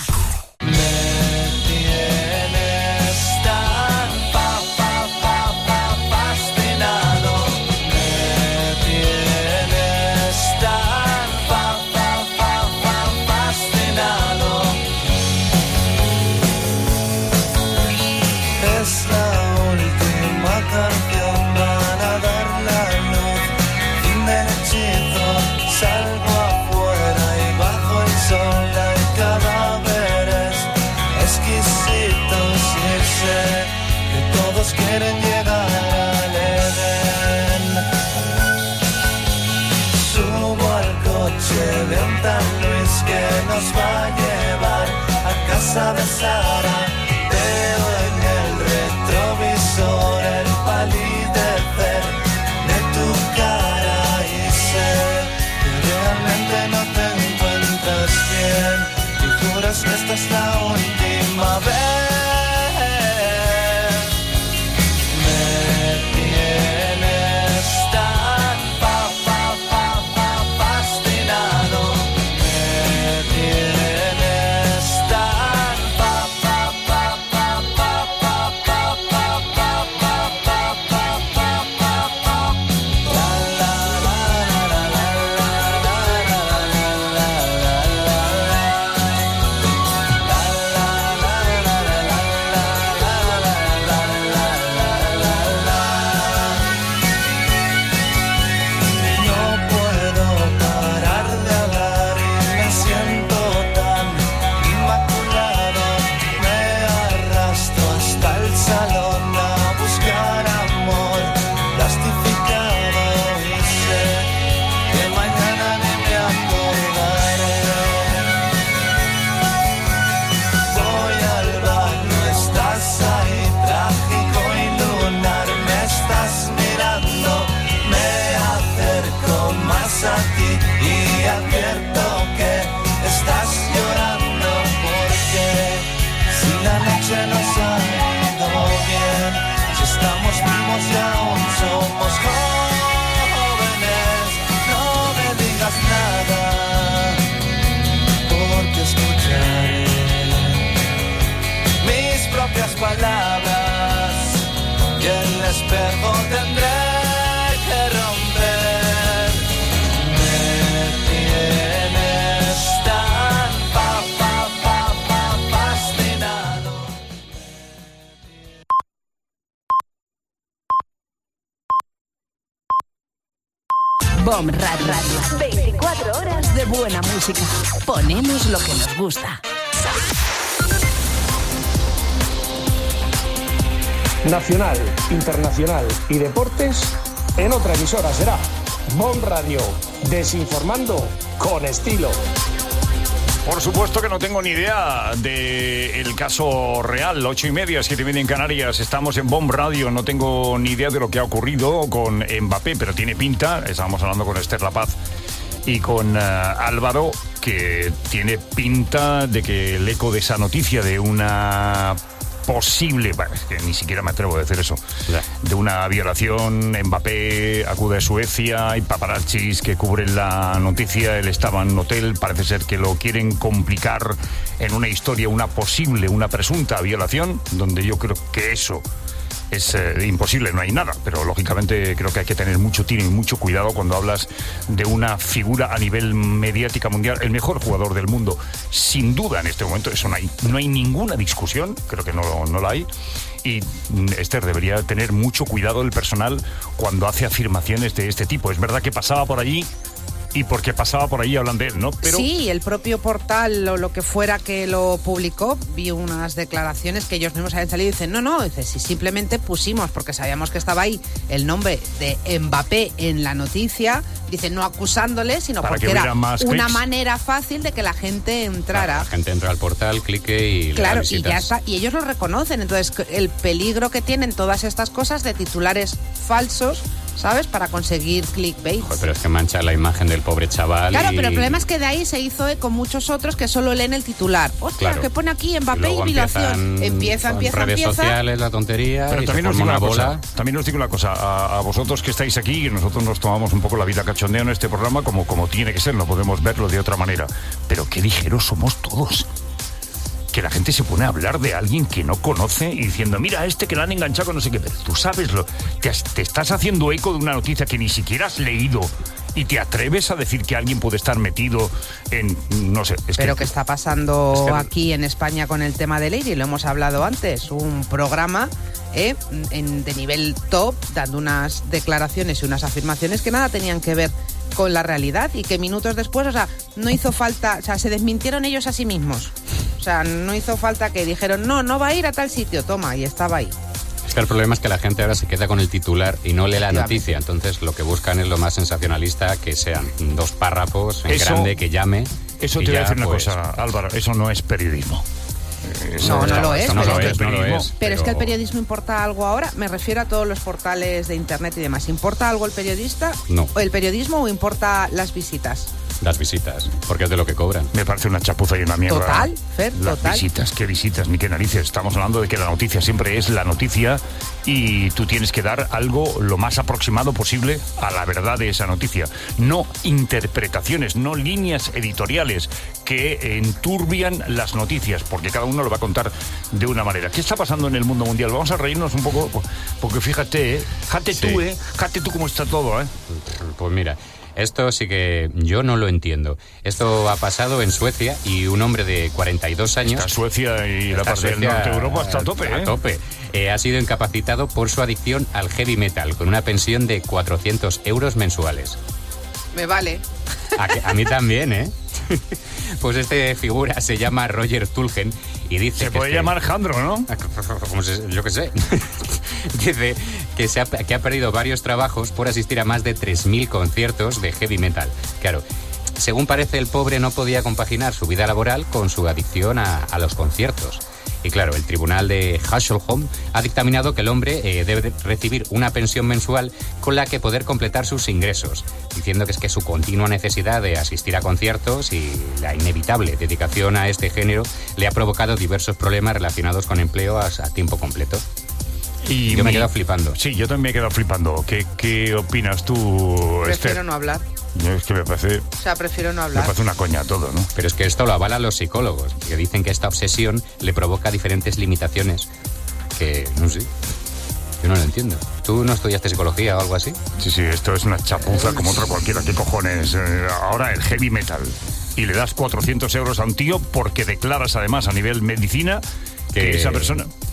Tienes tan fa, fa, fa, fa, fascinado. Me tienes tan fa, fa, fa, fa, fascinado. Es la última canción, van a dar la luz. Fin del hechizo, salgo afuera y bajo el sol hay cadáveres exquisitos y sé que todos quieren llegar al Edén. Subo al coche de un tal Luis que nos va a llevar a casa de Sara. Veo en el retrovisor el palidecer de tu cara y sé que realmente no te encuentras bien y juras que esta es la última vez. Me tienes tan fa, fa, fa, fa, fascinado. Me tienes tan fa, fa, fa, fa, fa, fa, fa, fa, fa, fa, fa, fa, fa, fa, fa. La, la, la, la, la, la, la, la, la, la, la, la. Bomb Radio. veinticuatro horas de buena música. Ponemos lo que nos gusta. Nacional, internacional y deportes en otra emisora será Bomb Radio, desinformando con estilo. Por supuesto que no tengo ni idea del caso real. Ocho y media, siete y media en Canarias. Estamos en Bomb Radio. No tengo ni idea de lo que ha ocurrido con Mbappé, pero tiene pinta. Estábamos hablando con Esther La Paz y con uh, Álvaro, que tiene pinta de que el eco de esa noticia de una posible, bueno, es que ni siquiera me atrevo a decir eso, de una violación, Mbappé acude a Suecia, hay paparazzis que cubren la noticia, él estaba en un hotel, parece ser que lo quieren complicar en una historia, una posible, una presunta violación, donde yo creo que eso es eh, imposible, no hay nada, pero lógicamente creo que hay que tener mucho tino y mucho cuidado cuando hablas de una figura a nivel mediática mundial, el mejor jugador del mundo, sin duda en este momento, eso no hay, no hay ninguna discusión, creo que no, no la hay. Y Esther, debería tener mucho cuidado el personal cuando hace afirmaciones de este tipo. Es verdad que pasaba por allí y porque pasaba por allí hablan de él, ¿no? Pero sí, el propio portal o lo que fuera que lo publicó, vi unas declaraciones que ellos mismos habían salido y dicen, no, no, dice, si simplemente pusimos, porque sabíamos que estaba ahí el nombre de Mbappé en la noticia, dicen, no acusándole, sino Para porque que era hubiera más una clics. manera fácil de que la gente entrara. La gente entra al portal, clique y le da Claro, y visitas. ya está, y ellos lo reconocen. Entonces, el peligro que tienen todas estas cosas de titulares falsos, ¿sabes? Para conseguir clickbait. Joder, pero es que mancha la imagen del pobre chaval. Claro, y... pero el problema es que de ahí se hizo eco muchos otros que solo leen el titular. Hostia, Claro. que pone aquí Y Mbappé y, luego violación. empiezan Empieza, con empieza, redes empieza. sociales, la tontería, Pero y también se os digo forma una una cosa, bola. también os digo una cosa, a, a vosotros que estáis aquí, y nosotros nos tomamos un poco la vida cachondeo en este programa como, como tiene que ser, no podemos verlo de otra manera. Pero qué ligeros somos todos. Que la gente se pone a hablar de alguien que no conoce y diciendo, mira, este que le han enganchado con no sé qué, pero tú sabes, lo, te, has- te estás haciendo eco de una noticia que ni siquiera has leído y te atreves a decir que alguien puede estar metido en, no sé, es Pero que... que está pasando es que- aquí en España con el tema de Lady, lo hemos hablado antes, un programa eh, en- de nivel top, dando unas declaraciones y unas afirmaciones que nada tenían que ver con la realidad y que minutos después, o sea, no hizo falta, o sea, se desmintieron ellos a sí mismos. O sea, no hizo falta que dijeron, no, no va a ir a tal sitio, toma, y estaba ahí. Es que el problema es que la gente ahora se queda con el titular y no lee la Efectivamente. noticia. Entonces lo que buscan es lo más sensacionalista, que sean dos párrafos en Eso- grande, que llame. Eso y te voy a ya, decir una pues, cosa, Álvaro, eso no es periodismo. Eso No, no lo es, Eso no pero lo es es, que- no lo es. Pero es que el periodismo importa algo ahora, me refiero a todos los portales de internet y demás. ¿Importa algo el periodista? No. ¿O el periodismo o importa las visitas? Las visitas, porque es de lo que cobran. Me parece una chapuza y una mierda. Total, Fer, Las total. visitas, qué visitas, ni qué narices. Estamos hablando de que la noticia siempre es la noticia y tú tienes que dar algo lo más aproximado posible a la verdad de esa noticia. No interpretaciones, no líneas editoriales que enturbian las noticias, porque cada uno lo va a contar de una manera. ¿Qué está pasando en el mundo mundial? Vamos a reírnos un poco, porque fíjate, ¿eh? Fíjate Sí. tú, ¿eh? Fíjate tú cómo está todo, ¿eh? Pues mira, esto sí que yo no lo entiendo. Esto ha pasado en Suecia y un hombre de cuarenta y dos años... Está Suecia y la Está parte del Suecia norte de Europa está a tope, a ¿eh? tope. Eh, ha sido incapacitado por su adicción al heavy metal, con una pensión de cuatrocientos euros mensuales. Me vale. A, que- a mí también, ¿eh? Pues este figura se llama Roger Tulgen y dice... Se que puede es que- llamar Jandro, ¿no? Como se- yo qué sé. Dice que, se ha, que ha perdido varios trabajos por asistir a más de tres mil conciertos de heavy metal. Claro, según parece, el pobre no podía compaginar su vida laboral con su adicción a, a los conciertos. Y claro, el tribunal de Hasselholm ha dictaminado que el hombre eh, debe recibir una pensión mensual con la que poder completar sus ingresos, diciendo que es que su continua necesidad de asistir a conciertos y la inevitable dedicación a este género le ha provocado diversos problemas relacionados con empleo a, a tiempo completo. Y yo me he mi- quedado flipando. Sí, yo también me he quedado flipando. ¿Qué, qué opinas tú, Prefiero Esther? no hablar. Yo es que me parece, O sea, prefiero no me hablar. parece una coña todo, ¿no? Pero es que esto lo avalan los psicólogos, que dicen que esta obsesión le provoca diferentes limitaciones que, no sé, yo no lo entiendo. ¿Tú no estudiaste psicología o algo así? Sí, sí, esto es una chapuza como otra cualquiera. ¿Qué cojones? Eh, ahora el heavy metal. Y le das cuatrocientos euros a un tío porque declaras además a nivel medicina que, Que- esa persona...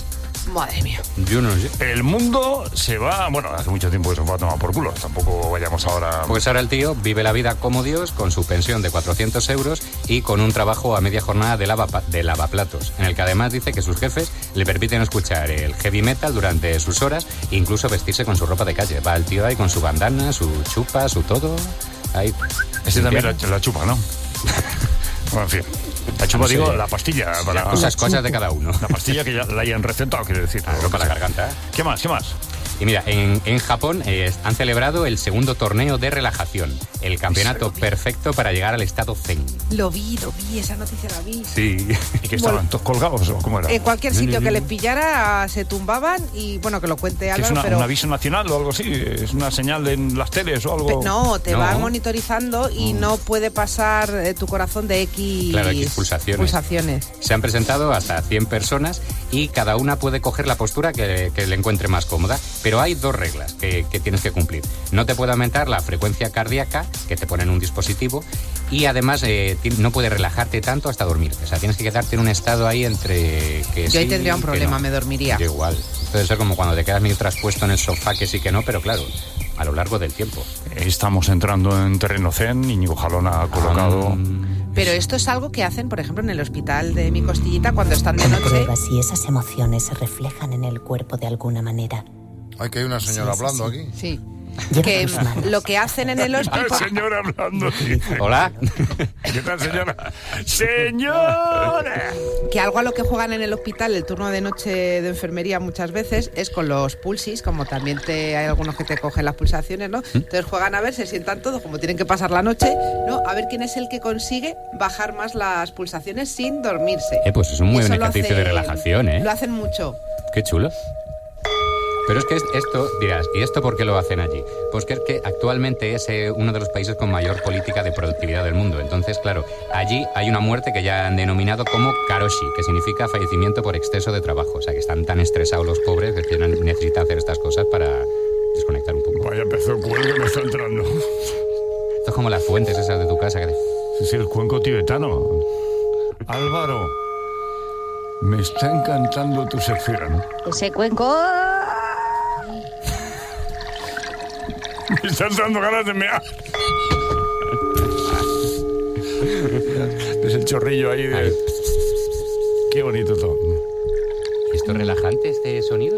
Madre mía. Yo no sé. El mundo se va... Bueno, hace mucho tiempo que se va a tomar por culo. Tampoco vayamos ahora... Pues ahora el tío vive la vida como Dios, con su pensión de cuatrocientos euros y con un trabajo a media jornada de, lava, de lavaplatos, en el que además dice que sus jefes le permiten escuchar el heavy metal durante sus horas e incluso vestirse con su ropa de calle. Va el tío ahí con su bandana, su chupa, su todo... Ahí. Ese también la, la chupa, ¿no? Bueno, en fin. La chupa, No sé. digo, la pastilla. Para, Cosas, cosas de cada uno. La pastilla que ya la hayan recetado, quiero decir. Claro, para la garganta. ¿Qué más? ¿Qué más? Y mira, en, en Japón eh, han celebrado el segundo torneo de relajación, el campeonato perfecto para llegar al estado zen. Lo vi, lo vi, esa noticia la vi. Sí. ¿Y que estaban todos colgados o cómo era? En cualquier sitio que les pillara se tumbaban y, bueno, que lo cuente ¿Es Álvaro, una, pero... un aviso nacional o algo así? ¿Es una señal en las teles o algo? Pe- No, te No. van monitorizando y no puede pasar eh, tu corazón de X, Claro, X pulsaciones. pulsaciones. Se han presentado hasta cien personas y cada una puede coger la postura que, que le encuentre más cómoda. Pero hay dos reglas que, que tienes que cumplir. No te puede aumentar la frecuencia cardíaca, que te ponen un dispositivo, y además eh, ti- no puedes relajarte tanto hasta dormirte. O sea, tienes que quedarte en un estado ahí entre que Yo ahí sí tendría un que problema, no. me dormiría. Yo igual. Debe ser como cuando te quedas medio traspuesto en el sofá, que sí que no, pero claro, a lo largo del tiempo. Estamos entrando en terreno zen. Íñigo Jalón ha colocado... Pero esto es algo que hacen, por ejemplo, en el hospital de mi costillita cuando están de noche. Comprueba si esas emociones se reflejan en el cuerpo de alguna manera. Ay, que hay una señora Sí, sí, hablando sí. aquí. Sí. Lleva Que tus manos. lo que hacen en el hospital... El señor hablando. Hola. ¿Qué tal, señora? ¡Señora! Que algo a lo que juegan en el hospital, el turno de noche de enfermería muchas veces, es con los pulsis, como también te, hay algunos que te cogen las pulsaciones, ¿no? Entonces juegan a ver, se sientan todos, como tienen que pasar la noche, ¿no? A ver quién es el que consigue bajar más las pulsaciones sin dormirse. Eh, pues es un muy Eso buen lo ejercicio de hacen- relajación, ¿eh? Lo hacen mucho. Qué chulo. Pero es que es- esto, dirás, ¿y esto por qué lo hacen allí? Pues que es que actualmente es eh, uno de los países con mayor política de productividad del mundo. Entonces, claro, allí hay una muerte que ya han denominado como karoshi, que significa fallecimiento por exceso de trabajo. O sea, que están tan estresados los pobres que tienen- necesitan hacer estas cosas para desconectar un poco. Vaya pedazo de cuello que me está entrando. Esto es como las fuentes esas de tu casa que te... Sí, sí, el cuenco tibetano. Álvaro, me está encantando tu sección. Ese cuenco... Me están dando ganas de mear. Es el chorrillo ahí de... Qué bonito todo. ¿Esto es relajante, este sonido?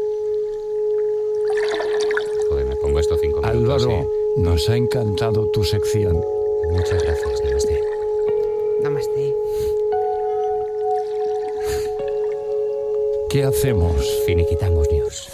Joder, me pongo esto cinco minutos. Álvaro, ¿eh? nos ha encantado tu sección. Muchas gracias, Namaste. Namaste. ¿Qué hacemos? Finiquitamos news.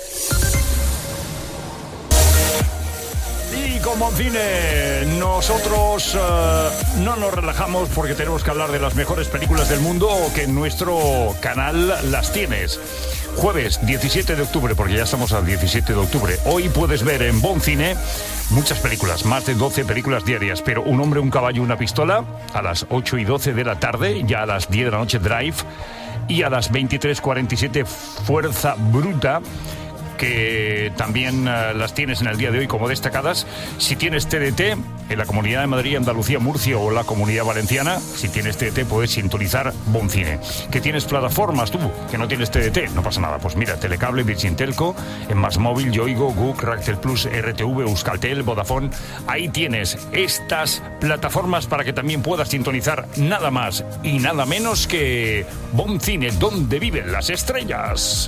Y como cine, nosotros eh, no nos relajamos porque tenemos que hablar de las mejores películas del mundo que en nuestro canal las tienes. Jueves diecisiete de octubre, porque ya estamos al diecisiete de octubre. Hoy puedes ver en Bon Cine muchas películas, más de doce películas diarias, pero Un hombre, un caballo, una pistola a las ocho y doce de la tarde, ya a las diez de la noche Drive, y a las veintitrés cuarenta y siete Fuerza Bruta, que también uh, las tienes en el día de hoy como destacadas. Si tienes T D T en la Comunidad de Madrid, Andalucía, Murcia o la Comunidad Valenciana, si tienes T D T puedes sintonizar Bon Cine. Que tienes plataformas tú, que no tienes T D T, no pasa nada. Pues mira, Telecable, Virgin Telco, en Más Móvil, Yoigo, Guk, Ractel Plus, R T V, Euskaltel, Vodafone. Ahí tienes estas plataformas para que también puedas sintonizar nada más y nada menos que Bon Cine, donde viven las estrellas.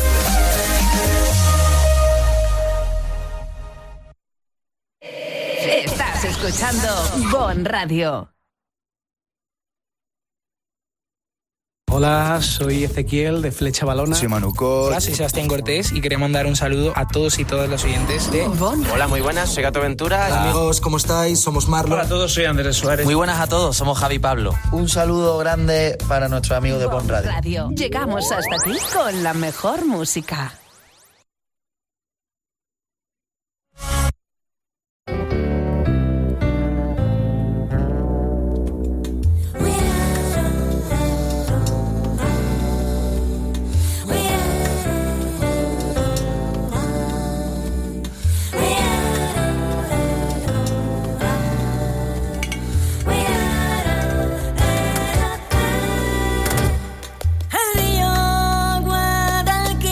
Estás escuchando Bon Radio. Hola, soy Ezequiel de Flecha Balona. Soy Manuco. Hola, soy Sebastián Cortés y quería mandar un saludo a todos y todas los oyentes de Bon. Hola, muy buenas, soy Gato Ventura. Hola, amigos, ¿cómo estáis? Somos Marlon. Hola a todos, soy Andrés Suárez. Muy buenas a todos, somos Javi Pablo. Un saludo grande para nuestros amigos de Bon Radio. Radio. Llegamos hasta ti con la mejor música. El río Guadalquivir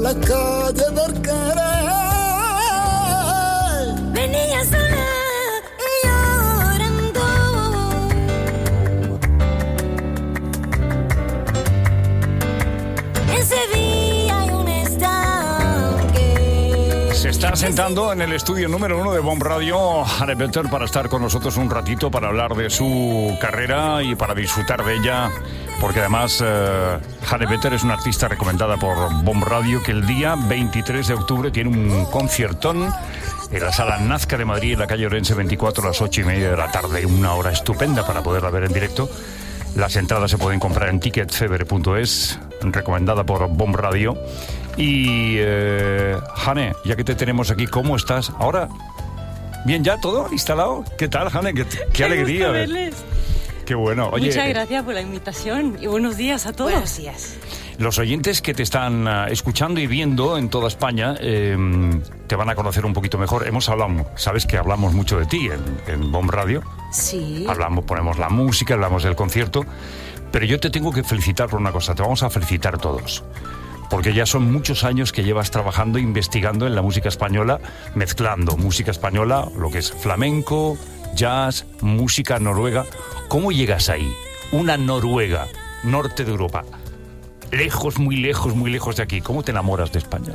la calle del querer. Venía sola llorando. En Sevilla hay un estanque. Se está sentando en el estudio número uno de Bomb Radio Hannah Better para estar con nosotros un ratito, para hablar de su carrera y para disfrutar de ella, porque además eh, Hannah Better es una artista recomendada por Bomb Radio, que el día veintitrés de octubre tiene un conciertón en la Sala Nazca de Madrid, en la calle Orense veinticuatro, a las ocho y media de la tarde. Una hora estupenda para poderla ver en directo. Las entradas se pueden comprar en ticket fever punto es, recomendada por Bomb Radio. Y, eh, Hannah, ya que te tenemos aquí, ¿cómo estás? Ahora, ¿bien ya todo instalado? ¿Qué tal, Hannah? Qué, qué, qué alegría. Gusto verles. Qué bueno. Oye, muchas gracias por la invitación y buenos días a todos. Buenos días. Los oyentes que te están uh, escuchando y viendo en toda España eh, te van a conocer un poquito mejor. Hemos hablado, sabes que hablamos mucho de ti en, en Bomb Radio. Sí. Hablamos, ponemos la música, hablamos del concierto. Pero yo te tengo que felicitar por una cosa. Te vamos a felicitar todos. Porque ya son muchos años que llevas trabajando, investigando en la música española, mezclando música española, lo que es flamenco, jazz, música noruega. ¿Cómo llegas ahí? Una Noruega, norte de Europa. Lejos, muy lejos, muy lejos de aquí. ¿Cómo te enamoras de España?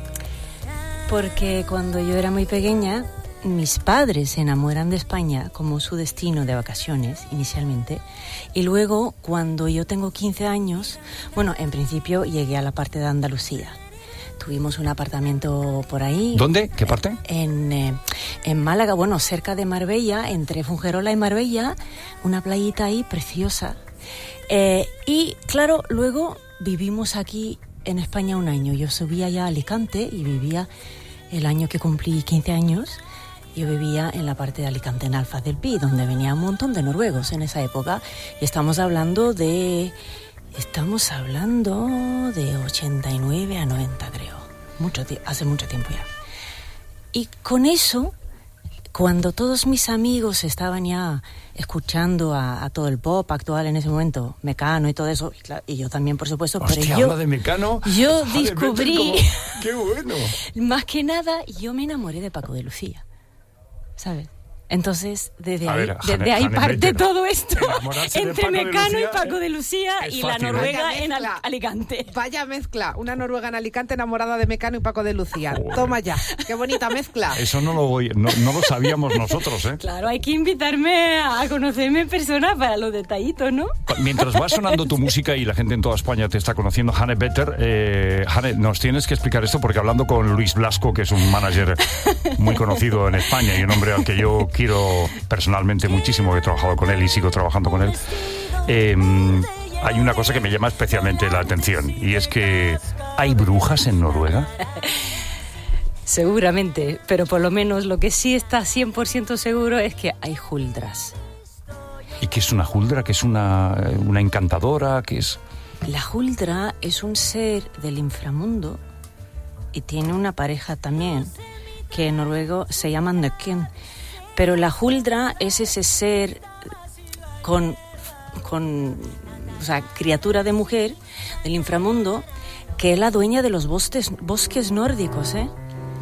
Porque cuando yo era muy pequeña, mis padres se enamoran de España como su destino de vacaciones inicialmente. Y luego, cuando yo tengo quince años, bueno, en principio llegué a la parte de Andalucía. Tuvimos un apartamento por ahí. ¿Dónde? ¿Qué parte? En, eh, en Málaga, bueno, cerca de Marbella, entre Fungerola y Marbella, una playita ahí preciosa. Eh, y claro, luego vivimos aquí en España un año. Yo subí allá a Alicante y vivía el año que cumplí quince años. Yo vivía en la parte de Alicante, en Alfa del Pi, donde venía un montón de noruegos en esa época. Y estamos hablando de... Estamos hablando de ochenta y nueve a noventa, creo. Mucho, hace mucho tiempo ya. Y con eso, cuando todos mis amigos estaban ya escuchando a, a todo el pop actual en ese momento, Mecano y todo eso, y, claro, y yo también, por supuesto, Hostia, pero yo... habla de Mecano. Yo Joder, descubrí... como... ¡Qué bueno! Más que nada, yo me enamoré de Paco de Lucía, ¿sabes? Entonces, desde A ahí, ver, desde Jane- ahí Jane parte Meter. todo esto, Enamorarse de entre Paco de Mecano Lucía y Paco de Lucía es y fácil, la ¿eh? Noruega Vaya en Al- mezcla. Alicante. Vaya mezcla, una noruega en Alicante enamorada de Mecano y Paco de Lucía. Toma ya, qué bonita mezcla. Eso no lo, voy, no, no lo sabíamos nosotros, ¿eh? Claro, hay que invitarme a conocerme en persona para los detallitos, ¿no? Mientras va sonando tu música y la gente en toda España te está conociendo, Hannah Better, eh, Hannah, nos tienes que explicar esto porque hablando con Luis Blasco, que es un manager muy conocido en España y un hombre al que yo quiero personalmente muchísimo, que he trabajado con él y sigo trabajando con él, eh, hay una cosa que me llama especialmente la atención y es que ¿hay brujas en Noruega? Seguramente, pero por lo menos lo que sí está cien por ciento seguro es que hay huldras. ¿Y qué es una huldra? ¿Qué es una, una encantadora? ¿Qué es? La huldra es un ser del inframundo y tiene una pareja también, que en noruego se llama Nøkken. Pero la huldra es ese ser con, con o sea, criatura de mujer del inframundo, que es la dueña de los bosques, bosques nórdicos, ¿eh?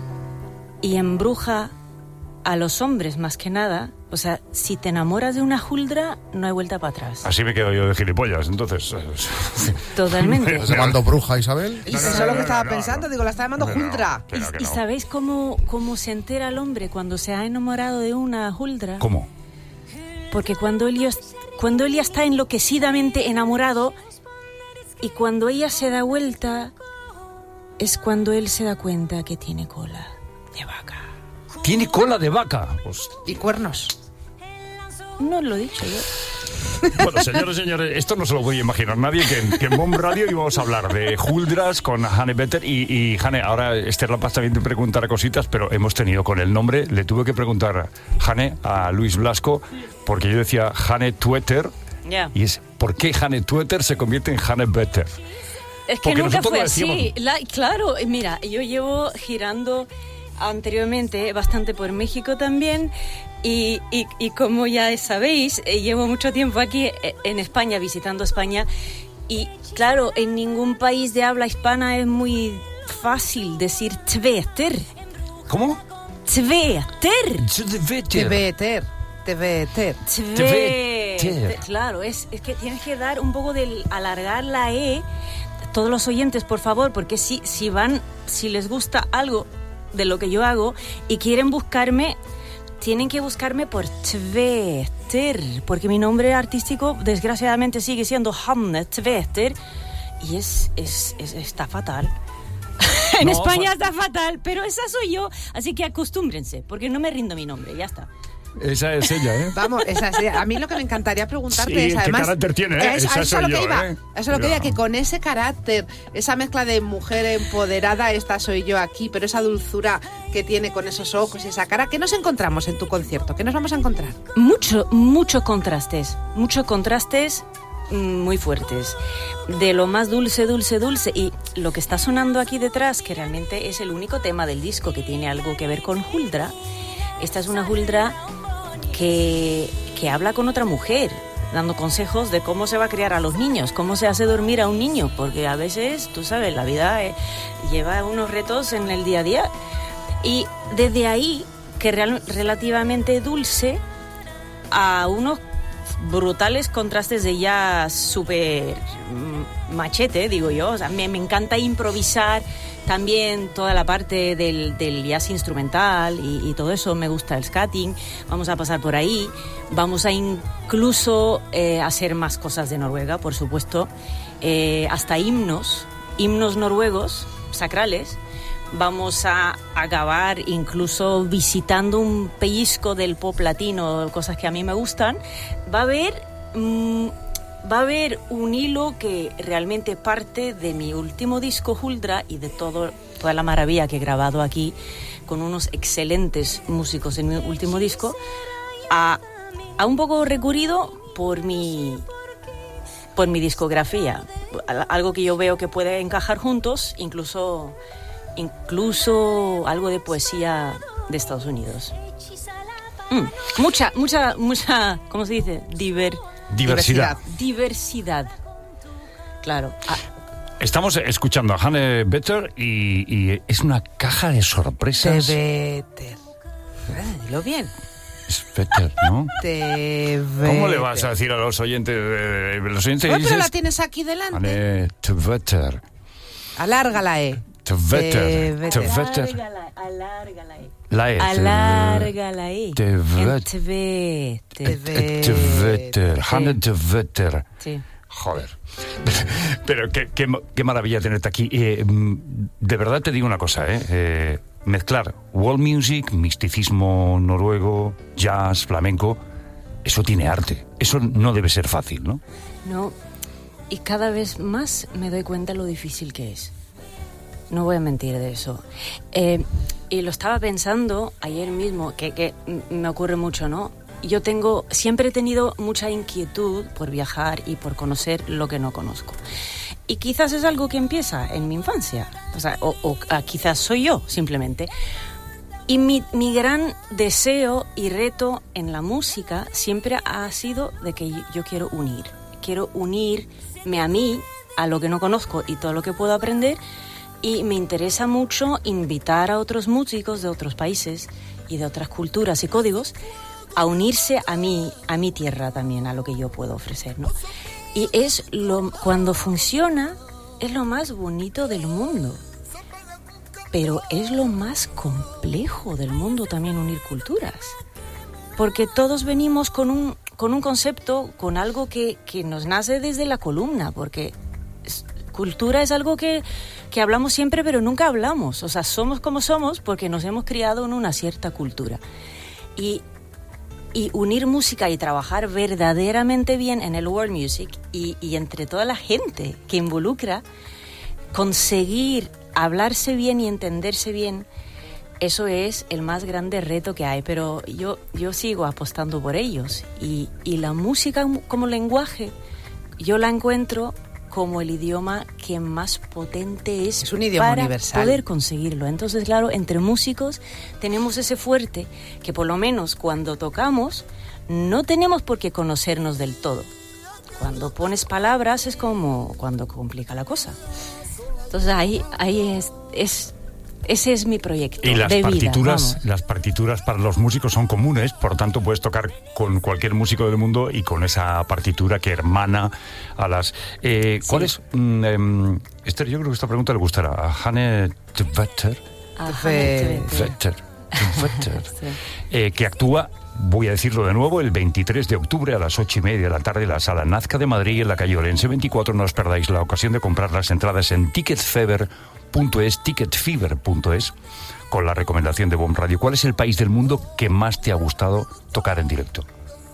Y embruja a los hombres más que nada. O sea, si te enamoras de una huldra, no hay vuelta para atrás. Así me quedo yo de gilipollas, entonces. Totalmente. ¿Se llamando bruja Isabel? Y eso es lo que estaba pensando, digo, la está llamando Huldra. ¿Y, y sabéis cómo, cómo se entera el hombre cuando se ha enamorado de una huldra? ¿Cómo? Porque cuando él, ya- cuando él ya está enloquecidamente enamorado y cuando ella se da vuelta, es cuando él se da cuenta que tiene cola de vaca. Tiene cola de vaca. Pues, Y cuernos. No lo he dicho yo. bueno, señores y señores, esto no se lo voy a imaginar nadie, que, en- que en Bomb Radio íbamos a hablar de huldras con Hannah Better y, y Hannah, ahora Esther Lapas también te preguntará cositas, pero hemos tenido con el nombre, le tuve que preguntar Hannah a Luis Blasco, porque yo decía Hannah Twitter, Ya. y es ¿por qué Hannah Twitter se convierte en Hannah Better? Es que Porque nunca nosotros fue lo así. decíamos. La- claro, mira, yo llevo girando anteriormente bastante por México también y, y, y como ya sabéis, eh, llevo mucho tiempo aquí eh, en España, visitando España y claro, en ningún país de habla hispana es muy fácil decir Tveter. ¿Cómo? Tveter. Tveter. Tveter. Tveter. Claro, es, es que tienes que dar un poco del alargar la E. Todos los oyentes, por favor, porque si, si van, si les gusta algo de lo que yo hago y quieren buscarme, tienen que buscarme por Tveter, porque mi nombre artístico desgraciadamente sigue siendo Hanne Tveter y es, es, es está fatal. En No, España fa- está fatal, pero esa soy yo, así que acostúmbrense, porque no me rindo mi nombre, ya está. Esa es ella, ¿eh? Vamos, esa es, a mí lo que me encantaría preguntarte Sí, es ¿qué además carácter tiene, eh? Es, Esa a eso soy es lo yo, que iba, ¿eh? eso es lo que Ya. iba, que con ese carácter, esa mezcla de mujer empoderada, esta soy yo aquí, pero esa dulzura que tiene con esos ojos y esa cara, ¿qué nos encontramos en tu concierto? ¿Qué nos vamos a encontrar? Mucho, muchos contrastes, muchos contrastes mm, muy fuertes. De lo más dulce, dulce, dulce. Y lo que está sonando aquí detrás, que realmente es el único tema del disco que tiene algo que ver con Huldra. Esta es una Huldra que, que habla con otra mujer, dando consejos de cómo se va a criar a los niños, cómo se hace dormir a un niño, porque a veces, tú sabes, la vida eh, lleva unos retos en el día a día. Y desde ahí, que real, relativamente dulce, a unos brutales contrastes de jazz súper mm, machete, digo yo. O sea, me, me encanta improvisar también toda la parte del, del jazz instrumental y, y todo eso. Me gusta el scatting. Vamos a pasar por ahí. Vamos a incluso eh, hacer más cosas de Noruega, por supuesto. Eh, hasta himnos, himnos noruegos, sacrales. Vamos a acabar incluso visitando un pellizco del pop latino, cosas que a mí me gustan. Va a haber, mmm, va a haber un hilo que realmente parte de mi último disco Huldra y de todo, toda la maravilla que he grabado aquí con unos excelentes músicos en mi último disco, a, a un poco recurrido por mi, por mi discografía. Algo que yo veo que puede encajar juntos, incluso... incluso algo de poesía de Estados Unidos. Mm, mucha, mucha, mucha, ¿cómo se dice? Diver, Diversidad. Diversidad. Claro. Ah, Estamos escuchando a Hanne Better y, y es una caja de sorpresas. Tveter. Ah, dilo bien. Es Better, ¿no? Tveter. ¿Cómo le vas a decir a los oyentes? Eh, los oyentes Oh, pero dices, la tienes aquí delante. Hanne Better. Alárgala, eh. Tveter. Tveter. Tveter. alárgala, alárgala. La E. Alárgala ahí. Tvet- Tveter. Tveter. Hanne Tveter. Sí. Joder. Pero qué, qué, qué maravilla tenerte aquí. Eh, de verdad te digo una cosa, ¿eh? eh mezclar world music, misticismo noruego, jazz, flamenco, eso tiene arte. Eso no debe ser fácil, ¿no? No, y cada vez más me doy cuenta lo difícil que es. No voy a mentir de eso. Eh, y lo estaba pensando ayer mismo, que, que me ocurre mucho, ¿no? Yo tengo, siempre he tenido mucha inquietud por viajar y por conocer lo que no conozco. Y quizás es algo que empieza en mi infancia, o sea, o, o ah, quizás soy yo, simplemente. Y mi, mi gran deseo y reto en la música siempre ha sido de que yo, yo quiero unir. Quiero unirme a mí, a lo que no conozco y todo lo que puedo aprender. Y me interesa mucho invitar a otros músicos de otros países y de otras culturas y códigos a unirse a mí, a mi tierra también, a lo que yo puedo ofrecer, ¿no? Y es lo, cuando funciona, es lo más bonito del mundo. Pero es lo más complejo del mundo también unir culturas. Porque todos venimos con un, con un concepto, con algo que, que nos nace desde la columna, porque es, cultura es algo que, que hablamos siempre, pero nunca hablamos. O sea, somos como somos porque nos hemos criado en una cierta cultura. Y, y unir música y trabajar verdaderamente bien en el world music y, y entre toda la gente que involucra, conseguir hablarse bien y entenderse bien, eso es el más grande reto que hay, pero yo, yo sigo apostando por ellos. Y, y la música como lenguaje, yo la encuentro como el idioma que más potente es, es un idioma para universal. Poder conseguirlo. Entonces, claro, entre músicos tenemos ese fuerte que por lo menos cuando tocamos no tenemos por qué conocernos del todo. Cuando pones palabras es como cuando complica la cosa. Entonces ahí, ahí es, es, ese es mi proyecto Y las de vida, partituras, vamos. las partituras para los músicos son comunes, por tanto puedes tocar con cualquier músico del mundo y con esa partitura que hermana a las. Eh, ¿Cuál es? Mm, em, Esther, yo creo que esta pregunta le gustará a Hanne Tveter. A Hanne Tveter. Tveter. eh, que actúa, voy a decirlo de nuevo, el veintitrés de octubre a las ocho y media de la tarde en la Sala Nazca de Madrid, en la calle Orense veinticuatro. No os perdáis la ocasión de comprar las entradas en ticketfever punto es, ticketfever punto es, con la recomendación de Bomb Radio. ¿Cuál es el país del mundo que más te ha gustado tocar en directo?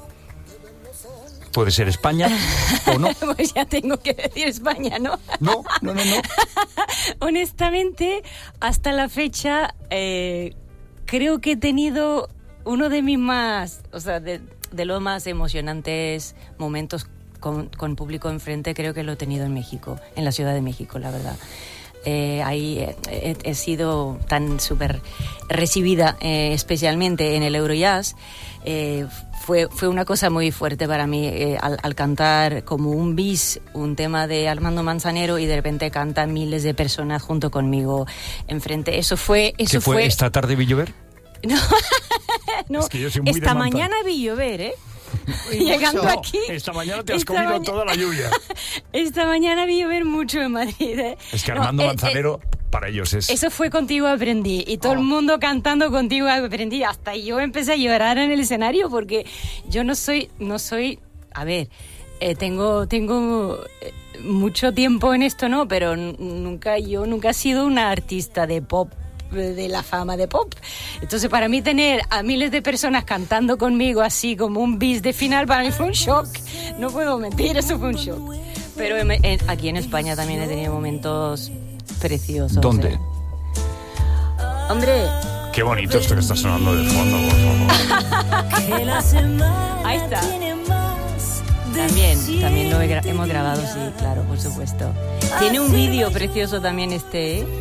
Puede ser España o no. Pues ya tengo que decir España, ¿no? No, no, no, no. Honestamente, hasta la fecha, eh, creo que he tenido uno de mis más, o sea, de, de los más emocionantes momentos con, con público enfrente, creo que lo he tenido en México, en la Ciudad de México, la verdad. Eh, ahí he, he, he sido tan súper recibida, eh, especialmente en el Eurojazz. Eh, fue, fue una cosa muy fuerte para mí eh, al, al cantar como un bis, un tema de Armando Manzanero, y de repente cantan miles de personas junto conmigo enfrente. Eso fue... Eso ¿Qué fue, fue esta tarde vi llover? No, no. Es que yo soy muy de esta Manta. mañana vi llover, ¿eh? Uy, Llegando mucho. aquí. Esta mañana te has esta comido maña- toda la lluvia. Esta mañana vi llover mucho en Madrid, ¿eh? Es que No, Armando eh, eh, Manzanero, para ellos es... Eso fue Contigo Aprendí, y todo el mundo cantando Contigo Aprendí. Hasta yo empecé a llorar en el escenario, porque yo no soy, no soy, a ver, eh, tengo, tengo eh, mucho tiempo en esto, ¿no? Pero n- nunca, yo nunca he sido una artista de pop, de la fama de pop. Entonces, para mí tener a miles de personas cantando conmigo así como un bis de final, para mí fue un shock. No puedo mentir, eso fue un shock. Pero en- en- aquí en España también he tenido momentos preciosos. ¿Dónde? ¿eh? Hombre, Qué bonito esto que está sonando de fondo, por favor. ahí está. También, también lo he gra- hemos grabado, sí, claro, por supuesto. Tiene un vídeo precioso también este, ¿eh?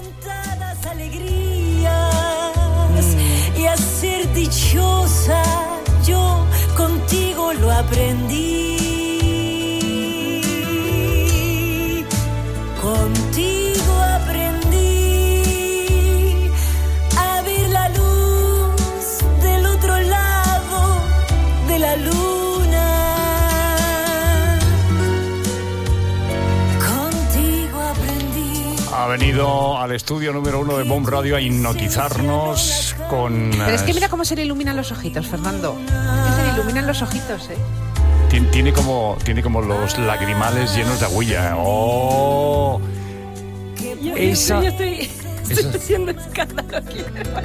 Y a ser dichosa, yo contigo lo aprendí. Contigo aprendí a ver la luz del otro lado de la luna. Contigo aprendí. Ha venido al estudio número uno de Bomb Radio a hipnotizarnos con... Pero es que eh, mira cómo se le iluminan los ojitos, Fernando. Es que se le iluminan los ojitos, ¿eh? Tiene, tiene como, tiene como los lagrimales llenos de agüilla. ¡Oh! Yo, Esa- yo estoy, estoy esa- haciendo escándalo aquí.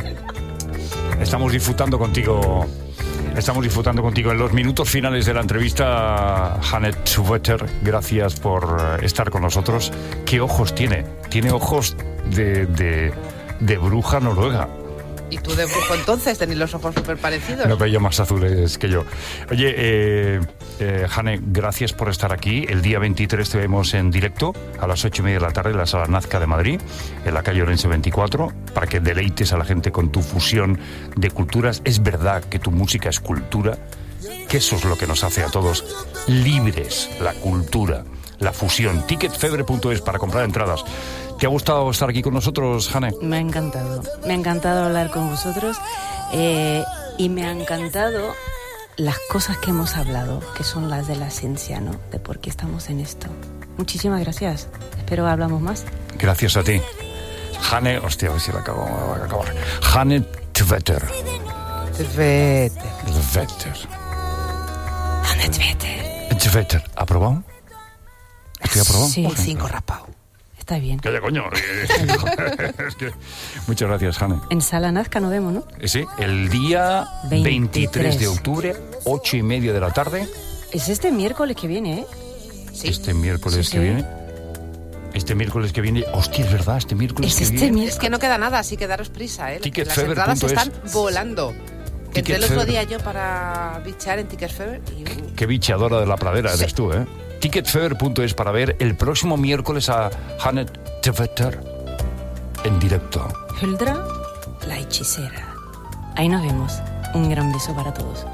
Estamos disfrutando contigo. Estamos disfrutando contigo en los minutos finales de la entrevista. Hanne Tveter, gracias por eh, estar con nosotros. ¿Qué ojos tiene? Tiene ojos de, de, de bruja noruega. Y tú de brujo entonces tenéis los ojos súper parecidos. No, que ella más azules que yo. Oye, eh, eh, Hanne, gracias por estar aquí. El día veintitrés te vemos en directo a las ocho y media de la tarde en la Sala Nazca de Madrid, en la calle Orense veinticuatro, para que deleites a la gente con tu fusión de culturas. Es verdad que tu música es cultura, que eso es lo que nos hace a todos libres, la cultura, la fusión. ticketfever punto es para comprar entradas. ¿Te ha gustado estar aquí con nosotros, Hanne? Me ha encantado, me ha encantado hablar con vosotros, eh, y me ha encantado las cosas que hemos hablado, que son las de la esencia, ¿no? De por qué estamos en esto. Muchísimas gracias. Espero hablamos más. Gracias a ti. Hanne, hostia, a ver si la acabo de acabar. Hanne Tveter. Tveter. Tveter. Hanne Tveter. Tveter. ¿Aprobado? ¿Estoy aprobado? Sí. Un cinco rapado. Está bien. Calla, coño. Es que- muchas gracias, Hanne. En Sala Nazca nos vemos, ¿no? Eh, Sí, el día veintitrés de veintitrés. octubre, ocho y media de la tarde, Es este miércoles que viene, ¿eh? este miércoles Sí, que sí. viene. Este miércoles que viene. Hostia, es verdad, este miércoles Es que este viene. miércoles. Es que no queda nada, así que daros prisa, ¿eh? Que las ticketfever entradas punto es. están volando. Que entré el otro Ticketfever. día yo para bichear en Ticketfever y... uh, Qué bicheadora de la pradera eres Sí. tú, ¿eh? ticketfever punto es para ver el próximo miércoles a Hanne Tveter en directo. Huldra, la hechicera. Ahí nos vemos. Un gran beso para todos.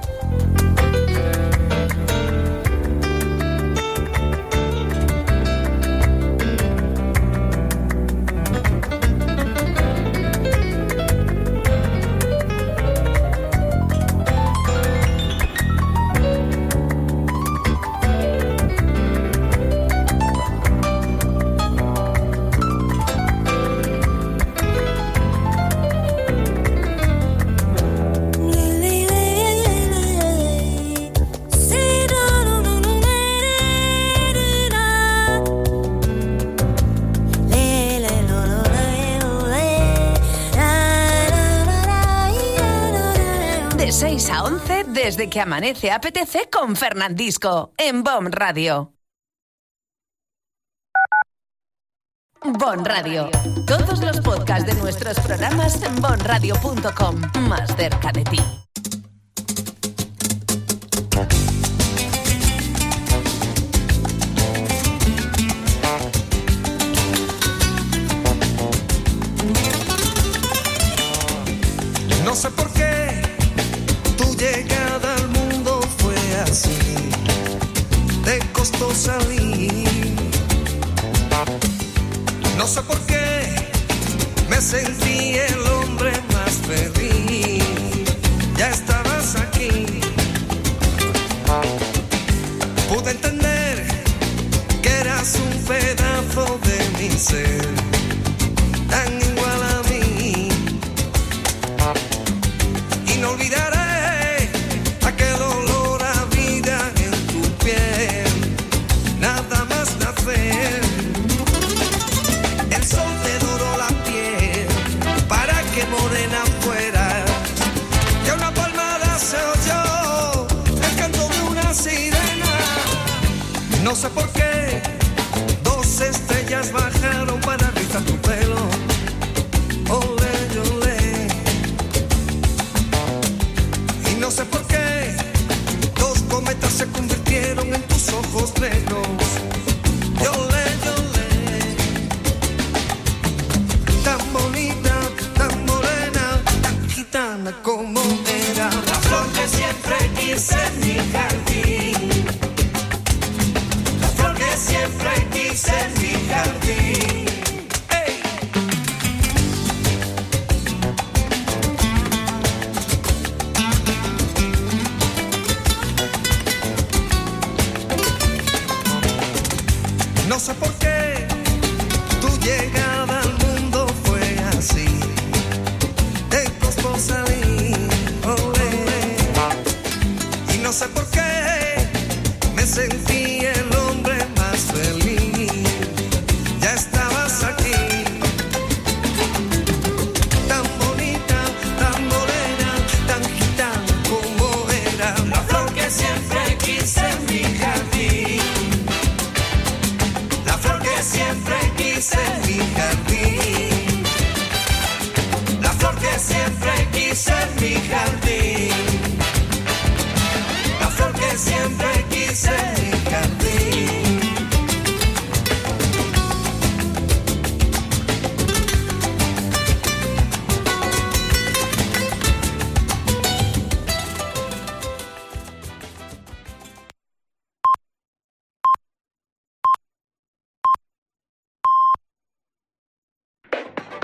De seis a once, desde que amanece apetece con Fernandisco, en Bon Radio. Bon Radio. Todos los podcasts de nuestros programas en bon radio punto com. Más cerca de ti. No sé por qué tu llegada al mundo fue así, te costó salir. No sé por qué me sentí el hombre más feliz. Ya estabas aquí. Pude entender que eras un pedazo de mi ser, tan igual a mí. Y no olvidaré aquel olor a vida en tu piel, nada más nacer. El sol te doró la piel para que morena fuera. Que una palmada se oyó el canto de una sirena. No sé por qué